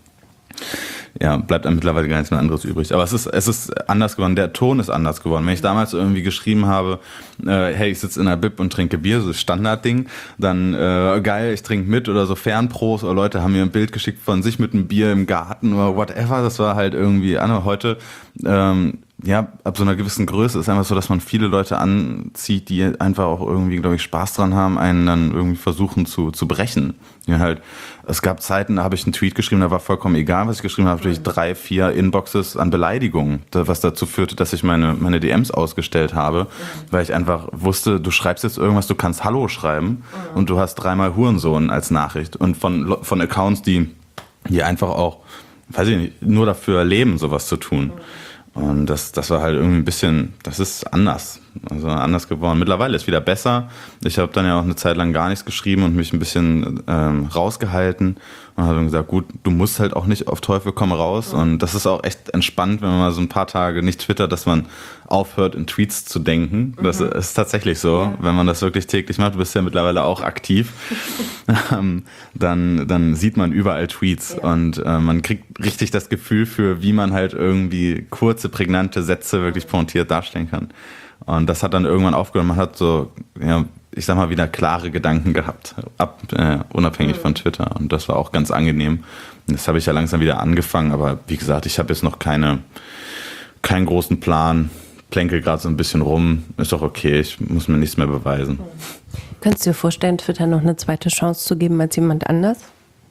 ja, bleibt einem mittlerweile gar nichts mehr anderes übrig. Aber es ist, es ist anders geworden. Der Ton ist anders geworden. Wenn ich damals irgendwie geschrieben habe, äh, hey, ich sitze in der Bib und trinke Bier, so Standardding, dann äh, geil, ich trinke mit oder so Fernpros oder Leute haben mir ein Bild geschickt von sich mit einem Bier im Garten oder whatever. Das war halt irgendwie an. Heute, ähm, ja, ab so einer gewissen Größe ist einfach so, dass man viele Leute anzieht, die einfach auch irgendwie, glaube ich, Spaß dran haben, einen dann irgendwie versuchen zu, zu brechen. Ja, halt, es gab Zeiten, da habe ich einen Tweet geschrieben, da war vollkommen egal, was ich geschrieben habe, natürlich drei, vier Inboxes an Beleidigungen, was dazu führte, dass ich meine, meine D Ms ausgestellt habe, weil ich einfach wusste, du schreibst jetzt irgendwas, du kannst Hallo schreiben und du hast dreimal Hurensohn als Nachricht und von, von Accounts, die, die einfach auch, weiß ich nicht, nur dafür leben, sowas zu tun. Und das, das war halt irgendwie ein bisschen, das ist anders, also anders geworden. Mittlerweile ist es wieder besser. Ich habe dann ja auch eine Zeit lang gar nichts geschrieben und mich ein bisschen ähm, rausgehalten und habe dann gesagt, gut, du musst halt auch nicht auf Teufel komm raus. Und das ist auch echt entspannt, wenn man mal so ein paar Tage nicht twittert, dass man aufhört, in Tweets zu denken. Das mhm. ist tatsächlich so, ja. Wenn man das wirklich täglich macht, du bist ja mittlerweile auch aktiv, ähm, dann, dann sieht man überall Tweets ja. und äh, man kriegt richtig das Gefühl für, wie man halt irgendwie kurze, prägnante Sätze wirklich pointiert darstellen kann. Und das hat dann irgendwann aufgehört, man hat so, ja, ich sag mal, wieder klare Gedanken gehabt, ab, äh, unabhängig mhm. von Twitter. Und das war auch ganz angenehm. Und das habe ich ja langsam wieder angefangen, aber wie gesagt, ich habe jetzt noch keine, keinen großen Plan, plänkel gerade so ein bisschen rum, ist doch okay, ich muss mir nichts mehr beweisen. Mhm. Könntest du dir vorstellen, Twitter noch eine zweite Chance zu geben als jemand anders?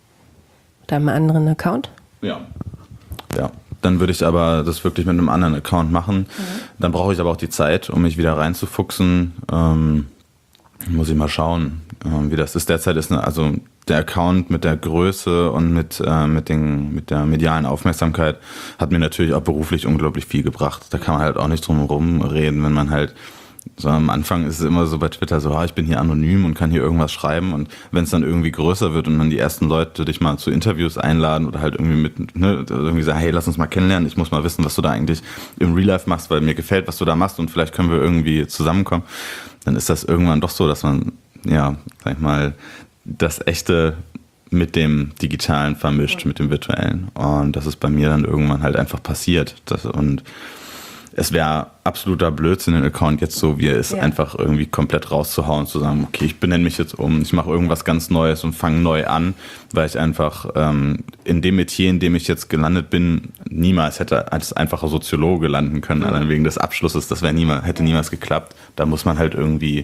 Mit einem anderen Account? Ja. Ja. Dann würde ich aber das wirklich mit einem anderen Account machen. Mhm. Dann brauche ich aber auch die Zeit, um mich wieder reinzufuchsen. Ähm, muss ich mal schauen, ähm, wie das ist. Derzeit ist eine, also der Account mit der Größe und mit, äh, mit, den, mit der medialen Aufmerksamkeit hat mir natürlich auch beruflich unglaublich viel gebracht. Da kann man halt auch nicht drum herum reden, wenn man halt so am Anfang ist es immer so bei Twitter so, ah, ich bin hier anonym und kann hier irgendwas schreiben und wenn es dann irgendwie größer wird und dann die ersten Leute dich mal zu Interviews einladen oder halt irgendwie mit, ne, irgendwie sagen, hey, lass uns mal kennenlernen, ich muss mal wissen, was du da eigentlich im Real Life machst, weil mir gefällt, was du da machst und vielleicht können wir irgendwie zusammenkommen, dann ist das irgendwann doch so, dass man, ja, sag ich mal, das Echte mit dem Digitalen vermischt, mit dem Virtuellen und das ist bei mir dann irgendwann halt einfach passiert das, und es wäre absoluter Blödsinn, den Account jetzt so, wie er ist, ja. einfach irgendwie komplett rauszuhauen, zu sagen, okay, ich benenne mich jetzt um, ich mache irgendwas ganz Neues und fange neu an, weil ich einfach ähm, in dem Metier, in dem ich jetzt gelandet bin, niemals hätte als einfacher Soziologe landen können, mhm. allein wegen des Abschlusses, das wäre niemals, hätte niemals geklappt. Da muss man halt irgendwie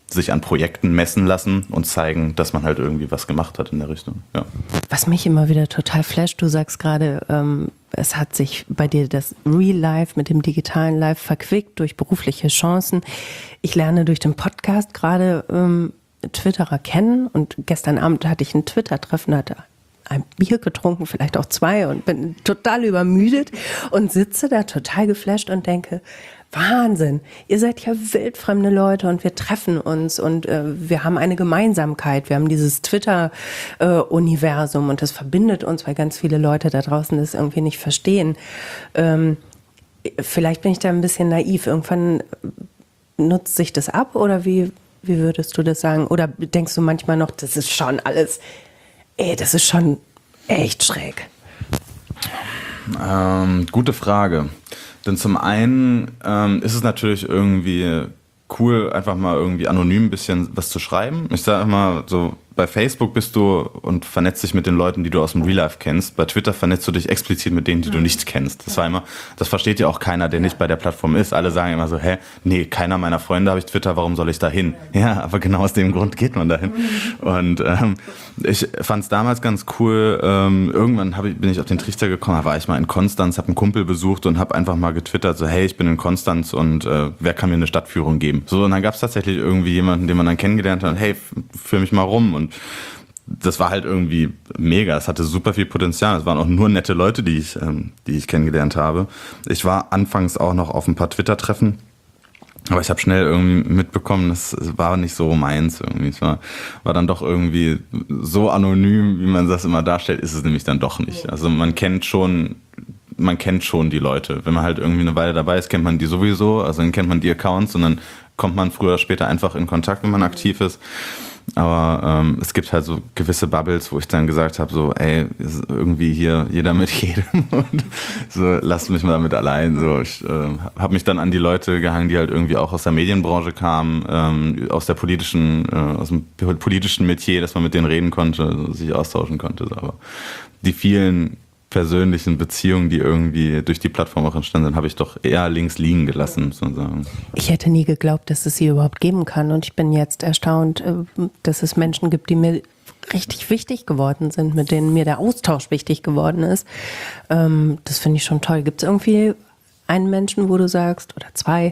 sich an Projekten messen lassen und zeigen, dass man halt irgendwie was gemacht hat in der Richtung. Ja. Was mich immer wieder total flasht, du sagst gerade, ähm, es hat sich bei dir das Real Life mit dem digitalen Life verquickt durch berufliche Chancen. Ich lerne durch den Podcast gerade ähm, Twitterer kennen und gestern Abend hatte ich ein Twitter-Treffen, hatte ein Bier getrunken, vielleicht auch zwei und bin total übermüdet und sitze da total geflasht und denke, Wahnsinn, ihr seid ja wildfremde Leute und wir treffen uns und äh, wir haben eine Gemeinsamkeit, wir haben dieses Twitter-Universum äh, und das verbindet uns, weil ganz viele Leute da draußen das irgendwie nicht verstehen. Ähm, vielleicht bin ich da ein bisschen naiv, irgendwann nutzt sich das ab oder wie, wie würdest du das sagen? Oder denkst du manchmal noch, das ist schon alles, ey, das ist schon echt schräg? Ähm, gute Frage. Denn zum einen ähm, ist es natürlich irgendwie cool, einfach mal irgendwie anonym ein bisschen was zu schreiben. Ich sage immer so, bei Facebook bist du und vernetzt dich mit den Leuten, die du aus dem Real Life kennst. Bei Twitter vernetzt du dich explizit mit denen, die du nicht kennst. Das war immer, das versteht ja auch keiner, der nicht bei der Plattform ist. Alle sagen immer so, hä, nee, keiner meiner Freunde habe ich Twitter, warum soll ich da hin? Ja, aber genau aus dem Grund geht man dahin. Und ähm, ich fand es damals ganz cool, ähm, irgendwann hab ich, bin ich auf den Trichter gekommen, da war ich mal in Konstanz, habe einen Kumpel besucht und habe einfach mal getwittert, so hey, ich bin in Konstanz und äh, wer kann mir eine Stadtführung geben? So, und dann gab es tatsächlich irgendwie jemanden, den man dann kennengelernt hat, und, hey, führ mich mal rum. Und das war halt irgendwie mega. Es hatte super viel Potenzial. Es waren auch nur nette Leute, die ich, ähm, die ich kennengelernt habe. Ich war anfangs auch noch auf ein paar Twitter-Treffen, aber ich habe schnell irgendwie mitbekommen, das war nicht so meins irgendwie. Es war, war dann doch irgendwie so anonym, wie man das immer darstellt, ist es nämlich dann doch nicht. Also man kennt schon, man kennt schon die Leute. Wenn man halt irgendwie eine Weile dabei ist, kennt man die sowieso. Also dann kennt man die Accounts und dann kommt man früher oder später einfach in Kontakt, wenn man aktiv ist. Aber ähm, es gibt halt so gewisse Bubbles, wo ich dann gesagt habe, so, ey, ist irgendwie hier jeder mit jedem und so, lasst mich mal damit allein. So, ich äh, habe mich dann an die Leute gehangen, die halt irgendwie auch aus der Medienbranche kamen, ähm, aus der politischen, äh, aus dem politischen Metier, dass man mit denen reden konnte, sich austauschen konnte. So. Aber die vielen persönlichen Beziehungen, die irgendwie durch die Plattform auch entstanden sind, habe ich doch eher links liegen gelassen, muss man sagen. Ich hätte nie geglaubt, dass es sie überhaupt geben kann und ich bin jetzt erstaunt, dass es Menschen gibt, die mir richtig wichtig geworden sind, mit denen mir der Austausch wichtig geworden ist. Das finde ich schon toll. Gibt es irgendwie einen Menschen, wo du sagst, oder zwei,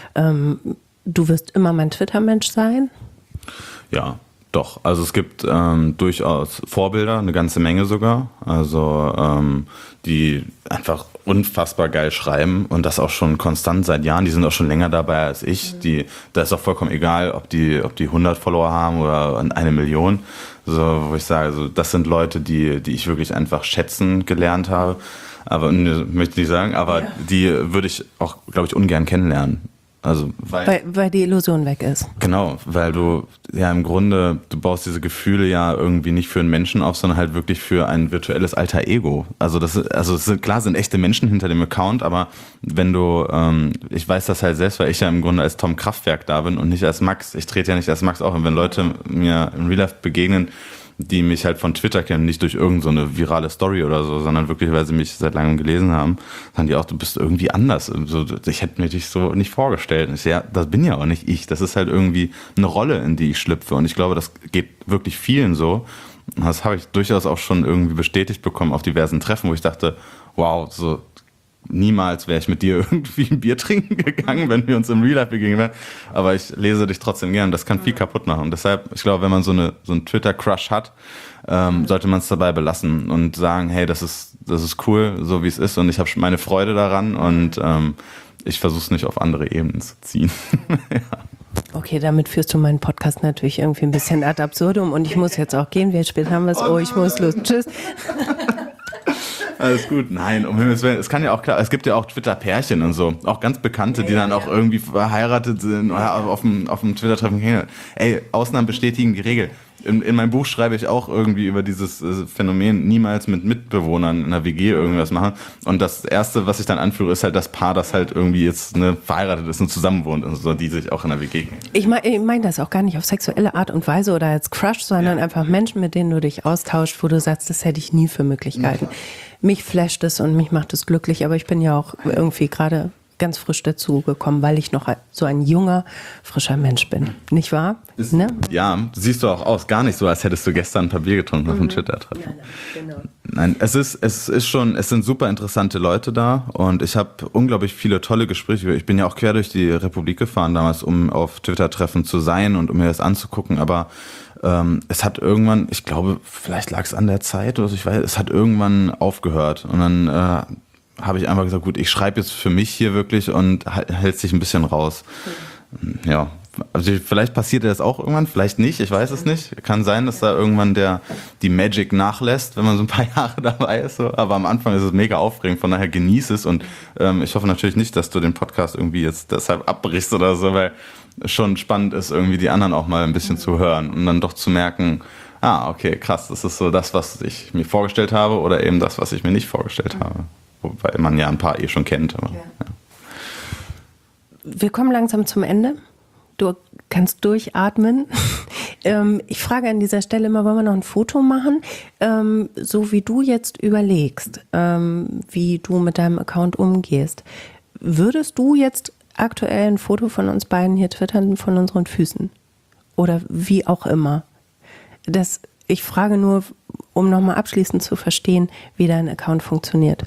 du wirst immer mein Twitter-Mensch sein? Ja. Doch, also es gibt ähm, durchaus Vorbilder, eine ganze Menge sogar, also ähm, die einfach unfassbar geil schreiben und das auch schon konstant seit Jahren, die sind auch schon länger dabei als ich, die, da ist auch vollkommen egal, ob die, ob die hundert Follower haben oder eine Million, so, wo ich sage, also das sind Leute, die, die ich wirklich einfach schätzen gelernt habe, aber ne, möchte ich nicht sagen, aber ja. Die würde ich auch, glaube ich, ungern kennenlernen. Also, weil, weil, weil die Illusion weg ist. Genau, weil du ja im Grunde, du baust diese Gefühle ja irgendwie nicht für einen Menschen auf, sondern halt wirklich für ein virtuelles Alter Ego. Also das ist, also es sind, klar sind echte Menschen hinter dem Account, aber wenn du, ähm, ich weiß das halt selbst, weil ich ja im Grunde als Tom Kraftwerk da bin und nicht als Max. Ich trete ja nicht als Max auf. Und wenn Leute mir im Real Life begegnen, die mich halt von Twitter kennen, nicht durch irgend so eine virale Story oder so, sondern wirklich, weil sie mich seit langem gelesen haben, sagen die auch, du bist irgendwie anders. So, ich hätte mir dich so nicht vorgestellt. Und ich, ja, das bin ja auch nicht ich. Das ist halt irgendwie eine Rolle, in die ich schlüpfe. Und ich glaube, das geht wirklich vielen so. Das habe ich durchaus auch schon irgendwie bestätigt bekommen auf diversen Treffen, wo ich dachte, wow, so niemals wäre ich mit dir irgendwie ein Bier trinken gegangen, wenn wir uns im Real Life begegnen wären. Aber ich lese dich trotzdem gern. Das kann viel kaputt machen. Und deshalb, ich glaube, wenn man so eine so einen Twitter-Crush hat, ähm, sollte man es dabei belassen und sagen, hey, das ist das ist cool, so wie es ist. Und ich habe meine Freude daran und ähm, ich versuche es nicht auf andere Ebenen zu ziehen. Ja. Okay, damit führst du meinen Podcast natürlich irgendwie ein bisschen ad absurdum. Und ich muss jetzt auch gehen. Wie spät haben wir es? Oh, ich muss los. Tschüss. Alles gut. Nein, um Himmels Willen. Es kann ja auch klar, es gibt ja auch Twitter-Pärchen und so. Auch ganz Bekannte, die dann auch irgendwie verheiratet sind oder auf dem, auf dem Twitter-Treffen hängen. Ey, Ausnahmen bestätigen die Regel. In, in meinem Buch schreibe ich auch irgendwie über dieses äh, Phänomen, niemals mit Mitbewohnern in einer W G irgendwas machen. Und das Erste, was ich dann anführe, ist halt das Paar, das halt irgendwie jetzt ne, verheiratet ist und zusammen wohnt und so, die sich auch in einer W G kennen. Ich meine ich mein das auch gar nicht auf sexuelle Art und Weise oder als Crush, sondern ja. Einfach Menschen, mit denen du dich austauschst, wo du sagst, das hätte ich nie für Möglichkeiten. Mhm. Mich flasht es und mich macht es glücklich, aber ich bin ja auch irgendwie gerade ganz frisch dazu gekommen, weil ich noch so ein junger, frischer Mensch bin. Nicht wahr? Ist, ne? Ja, siehst du auch aus. Gar nicht so, als hättest du gestern ein paar Bier getrunken mhm. auf dem Twitter-Treffen. Nein, nein, genau. Nein, es ist, es ist schon, es sind super interessante Leute da und ich habe unglaublich viele tolle Gespräche. Ich bin ja auch quer durch die Republik gefahren damals, um auf Twitter-Treffen zu sein und um mir das anzugucken, aber ähm, es hat irgendwann, ich glaube, vielleicht lag es an der Zeit oder so, ich weiß, es hat irgendwann aufgehört und dann äh, habe ich einfach gesagt, gut, ich schreibe jetzt für mich hier wirklich und hält sich ein bisschen raus. Mhm. Ja. Also vielleicht passiert das auch irgendwann, vielleicht nicht, ich weiß es nicht. Kann sein, dass da irgendwann der, die Magic nachlässt, wenn man so ein paar Jahre dabei ist. So. Aber am Anfang ist es mega aufregend, von daher genieß es. Und ähm, ich hoffe natürlich nicht, dass du den Podcast irgendwie jetzt deshalb abbrichst oder so, weil es schon spannend ist, irgendwie die anderen auch mal ein bisschen zu hören und dann doch zu merken, ah, okay, krass, das ist so das, was ich mir vorgestellt habe oder eben das, was ich mir nicht vorgestellt habe. Wobei man ja ein paar eh schon kennt. Aber, ja. Ja. Wir kommen langsam zum Ende. Du kannst durchatmen. ähm, ich frage an dieser Stelle immer, wollen wir noch ein Foto machen? Ähm, so wie du jetzt überlegst, ähm, wie du mit deinem Account umgehst. Würdest du jetzt aktuell ein Foto von uns beiden hier twittern, von unseren Füßen? Oder wie auch immer? Das, ich frage nur, um nochmal abschließend zu verstehen, wie dein Account funktioniert.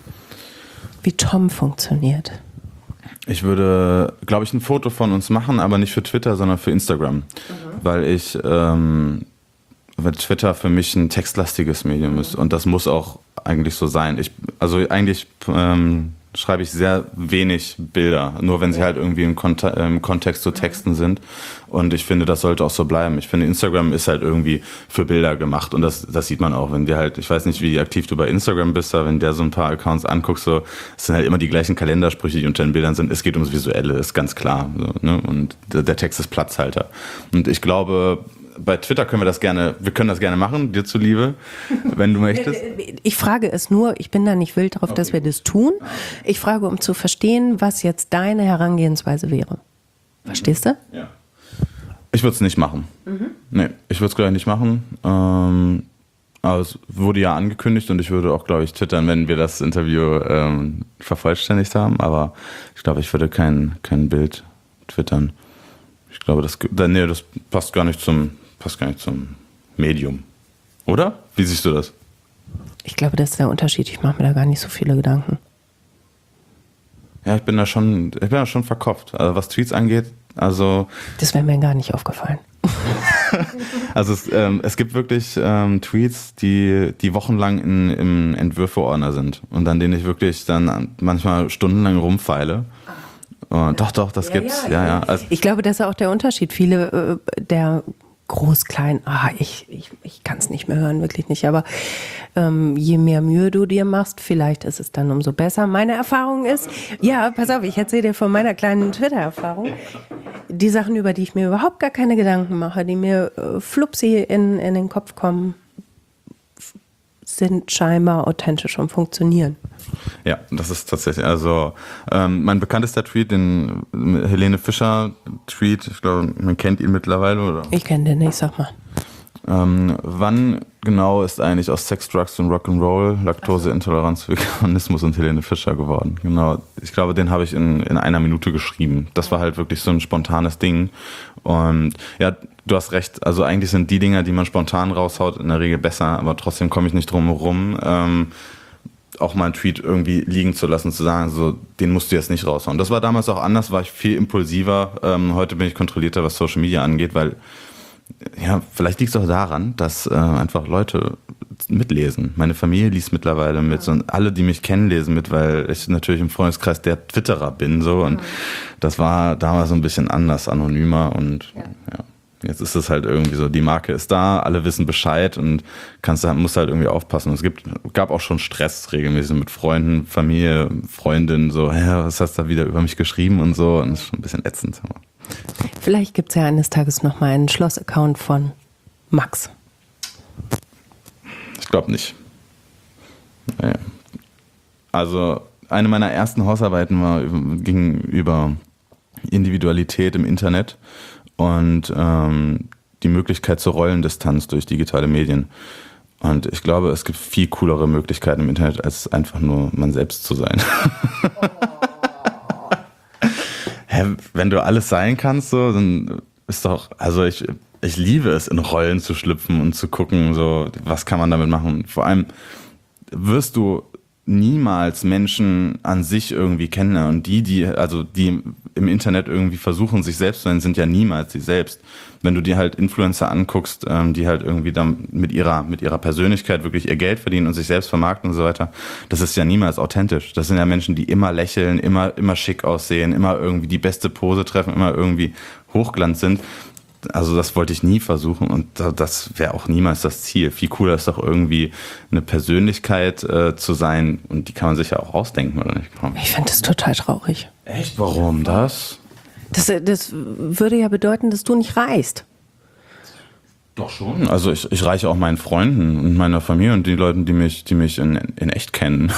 Wie Tom funktioniert. Ich würde, glaube ich, ein Foto von uns machen, aber nicht für Twitter, sondern für Instagram. Mhm. Weil ich, ähm, weil Twitter für mich ein textlastiges Medium ist und das muss auch eigentlich so sein. Ich, also eigentlich ähm, schreibe ich sehr wenig Bilder, nur wenn sie halt irgendwie im, Kont- im Kontext zu Texten sind. Und ich finde, das sollte auch so bleiben. Ich finde, Instagram ist halt irgendwie für Bilder gemacht und das, das sieht man auch, wenn wir halt, ich weiß nicht, wie aktiv du bei Instagram bist, aber wenn der so ein paar Accounts anguckst, so, es sind halt immer die gleichen Kalendersprüche, die unter den Bildern sind. Es geht ums Visuelle, ist ganz klar. So, ne? Und der, der Text ist Platzhalter. Und ich glaube, bei Twitter können wir das gerne, wir können das gerne machen, dir zuliebe, wenn du möchtest. Ich frage es nur, ich bin da nicht wild drauf, okay, dass wir das tun. Ich frage, um zu verstehen, was jetzt deine Herangehensweise wäre. Verstehst du? Ja. Ich würde es nicht machen. Mhm. Nee, ich würde es gleich nicht machen. Ähm, aber es wurde ja angekündigt und ich würde auch, glaube ich, twittern, wenn wir das Interview ähm, vervollständigt haben. Aber ich glaube, ich würde kein, kein Bild twittern. Ich glaube, das, nee, das passt gar nicht zum, passt gar nicht zum Medium. Oder? Wie siehst du das? Ich glaube, das ist der Unterschied. Ich mache mir da gar nicht so viele Gedanken. Ja, ich bin da schon, ich bin da schon verkopft. Also was Tweets angeht, also. Das wäre mir gar nicht aufgefallen. Also es, ähm, es gibt wirklich ähm, Tweets, die, die wochenlang in, im Entwürfe-Ordner sind und an denen ich wirklich dann manchmal stundenlang rumfeile. Oh, ja. Doch, doch, das ja, gibt's. Ja, ja. ja. Also ich glaube, das ist auch der Unterschied. Viele äh, der groß, klein, ah, ich, ich, ich kann es nicht mehr hören, wirklich nicht. Aber ähm, je mehr Mühe du dir machst, vielleicht ist es dann umso besser. Meine Erfahrung ist, ja, pass auf, ich erzähle dir von meiner kleinen Twitter-Erfahrung. Die Sachen, über die ich mir überhaupt gar keine Gedanken mache, die mir äh, flupsi in, in den Kopf kommen, sind scheinbar authentisch und funktionieren. Ja, das ist tatsächlich, also ähm, mein bekanntester Tweet, den Helene Fischer Tweet, ich glaube, man kennt ihn mittlerweile, oder? Ich kenne den nicht, sag mal. Ähm, wann genau ist eigentlich aus Sex, Drugs und Rock'n'Roll Laktoseintoleranz, Veganismus und Helene Fischer geworden? Genau, ich glaube, den habe ich in, in einer Minute geschrieben. Das war halt wirklich so ein spontanes Ding. Und ja, du hast recht, also eigentlich sind die Dinger, die man spontan raushaut, in der Regel besser, aber trotzdem komme ich nicht drum herum, ähm, auch mal einen Tweet irgendwie liegen zu lassen, zu sagen, so, den musst du jetzt nicht raushauen. Das war damals auch anders, war ich viel impulsiver. Ähm, heute bin ich kontrollierter, was Social Media angeht, weil, ja, vielleicht liegt es auch daran, dass äh, einfach Leute mitlesen. Meine Familie liest mittlerweile mit und alle, die mich kennen, lesen mit, weil ich natürlich im Freundeskreis der Twitterer bin, so, und mhm. das war damals so ein bisschen anders, anonymer und ja. ja. Jetzt ist es halt irgendwie so, die Marke ist da, alle wissen Bescheid und kannst, musst halt irgendwie aufpassen. Und es gibt, gab auch schon Stress regelmäßig mit Freunden, Familie, Freundinnen, so, hä, was hast du da wieder über mich geschrieben und so. Und das ist schon ein bisschen ätzend. Vielleicht gibt es ja eines Tages nochmal einen Schloss-Account von Max. Ich glaube nicht. Naja. Also eine meiner ersten Hausarbeiten war, ging über Individualität im Internet. Und ähm, die Möglichkeit zur Rollendistanz durch digitale Medien. Und ich glaube, es gibt viel coolere Möglichkeiten im Internet, als einfach nur man selbst zu sein. Hä, wenn du alles sein kannst, so, dann ist doch, also ich, ich liebe es, in Rollen zu schlüpfen und zu gucken, so, was kann man damit machen. Vor allem wirst du niemals Menschen an sich irgendwie kennenlernen. Und die, die, also die im Internet irgendwie versuchen, sich selbst zu sein, sind ja niemals sie selbst. Wenn du dir halt Influencer anguckst, ähm, die halt irgendwie dann mit ihrer, mit ihrer Persönlichkeit wirklich ihr Geld verdienen und sich selbst vermarkten und so weiter, das ist ja niemals authentisch. Das sind ja Menschen, die immer lächeln, immer, immer schick aussehen, immer irgendwie die beste Pose treffen, immer irgendwie Hochglanz sind. Also das wollte ich nie versuchen und das wäre auch niemals das Ziel. Viel cooler ist doch irgendwie eine Persönlichkeit äh, zu sein und die kann man sich ja auch ausdenken, oder nicht? Ich finde das total traurig. Echt? Warum das? Das, das würde ja bedeuten, dass du nicht reist. Doch schon. Also ich, ich reiche auch meinen Freunden und meiner Familie und die Leuten, die mich, die mich in, in echt kennen.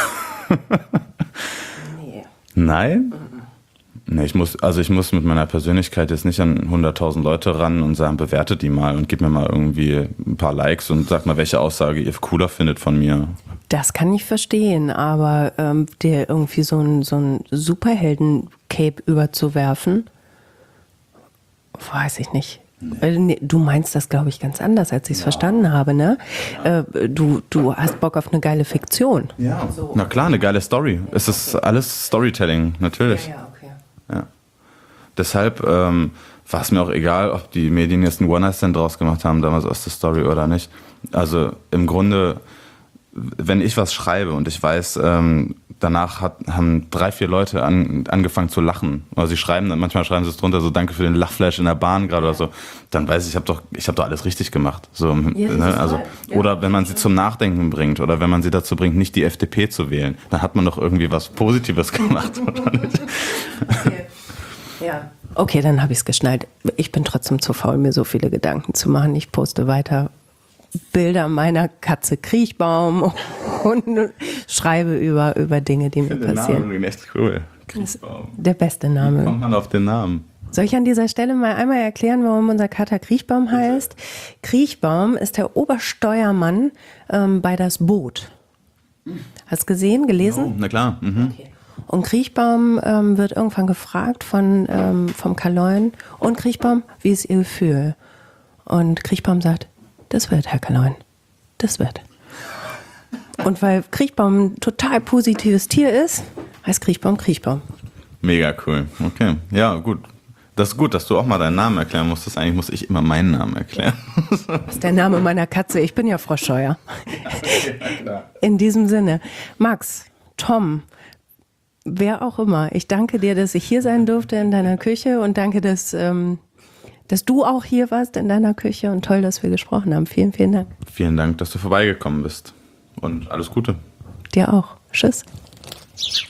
Nee. Nein? Mhm. Nee, ich muss, also ich muss mit meiner Persönlichkeit jetzt nicht an hunderttausend Leute ran und sagen, bewertet die mal und gib mir mal irgendwie ein paar Likes und sag mal, welche Aussage ihr cooler findet von mir. Das kann ich verstehen, aber ähm, dir irgendwie so ein, so ein Superhelden-Cape überzuwerfen, weiß ich nicht. Nee. Du meinst das, glaube ich, ganz anders, als ich es ja. verstanden habe, ne? Ja. Äh, du, du hast Bock auf eine geile Fiktion. Ja, so. Na klar, eine geile Story. Es ist alles Storytelling, natürlich. Ja, ja, okay. Ja. Deshalb ähm, war es mir auch egal, ob die Medien jetzt einen One-Night-Stand draus gemacht haben, damals aus der Story oder nicht. Also im Grunde, wenn ich was schreibe und ich weiß, ähm, danach hat, haben drei, vier Leute an, angefangen zu lachen. Oder sie schreiben dann, manchmal schreiben sie es drunter, so danke für den Lachflash in der Bahn gerade oder so. Dann weiß ich, ich habe doch, ich habe doch alles richtig gemacht. So, ja, ne? Also, ja. Oder wenn man sie zum Nachdenken bringt oder wenn man sie dazu bringt, nicht die F D P zu wählen, dann hat man doch irgendwie was Positives gemacht, oder nicht? Okay. Ja. Okay, dann habe ich es geschnallt. Ich bin trotzdem zu faul, mir so viele Gedanken zu machen. Ich poste weiter Bilder meiner Katze Kriechbaum und schreibe über, über Dinge, die mir passieren. Der Name ist echt cool. Kriechbaum. Der beste Name. Wie kommt man auf den Namen? Soll ich an dieser Stelle mal einmal erklären, warum unser Kater Kriechbaum heißt? Kriechbaum ist der Obersteuermann ähm, bei Das Boot. Hast du gesehen, gelesen? Oh, na klar. Mhm. Okay. Und Kriechbaum ähm, wird irgendwann gefragt von, ähm, vom Kaloin. Und Kriechbaum, wie ist Ihr Gefühl? Und Kriechbaum sagt, das wird, Herr Kaloin, das wird. Und weil Kriechbaum ein total positives Tier ist, heißt Kriechbaum Kriechbaum. Mega cool. Okay, ja gut. Das ist gut, dass du auch mal deinen Namen erklären musstest. Eigentlich muss ich immer meinen Namen erklären. Das ist der Name meiner Katze. Ich bin ja Frau Scheuer. In diesem Sinne. Max, Tom, wer auch immer, ich danke dir, dass ich hier sein durfte in deiner Küche und danke, dass, ähm, dass du auch hier warst in deiner Küche und toll, dass wir gesprochen haben. Vielen, vielen Dank. Vielen Dank, dass du vorbeigekommen bist und alles Gute. Dir auch. Tschüss.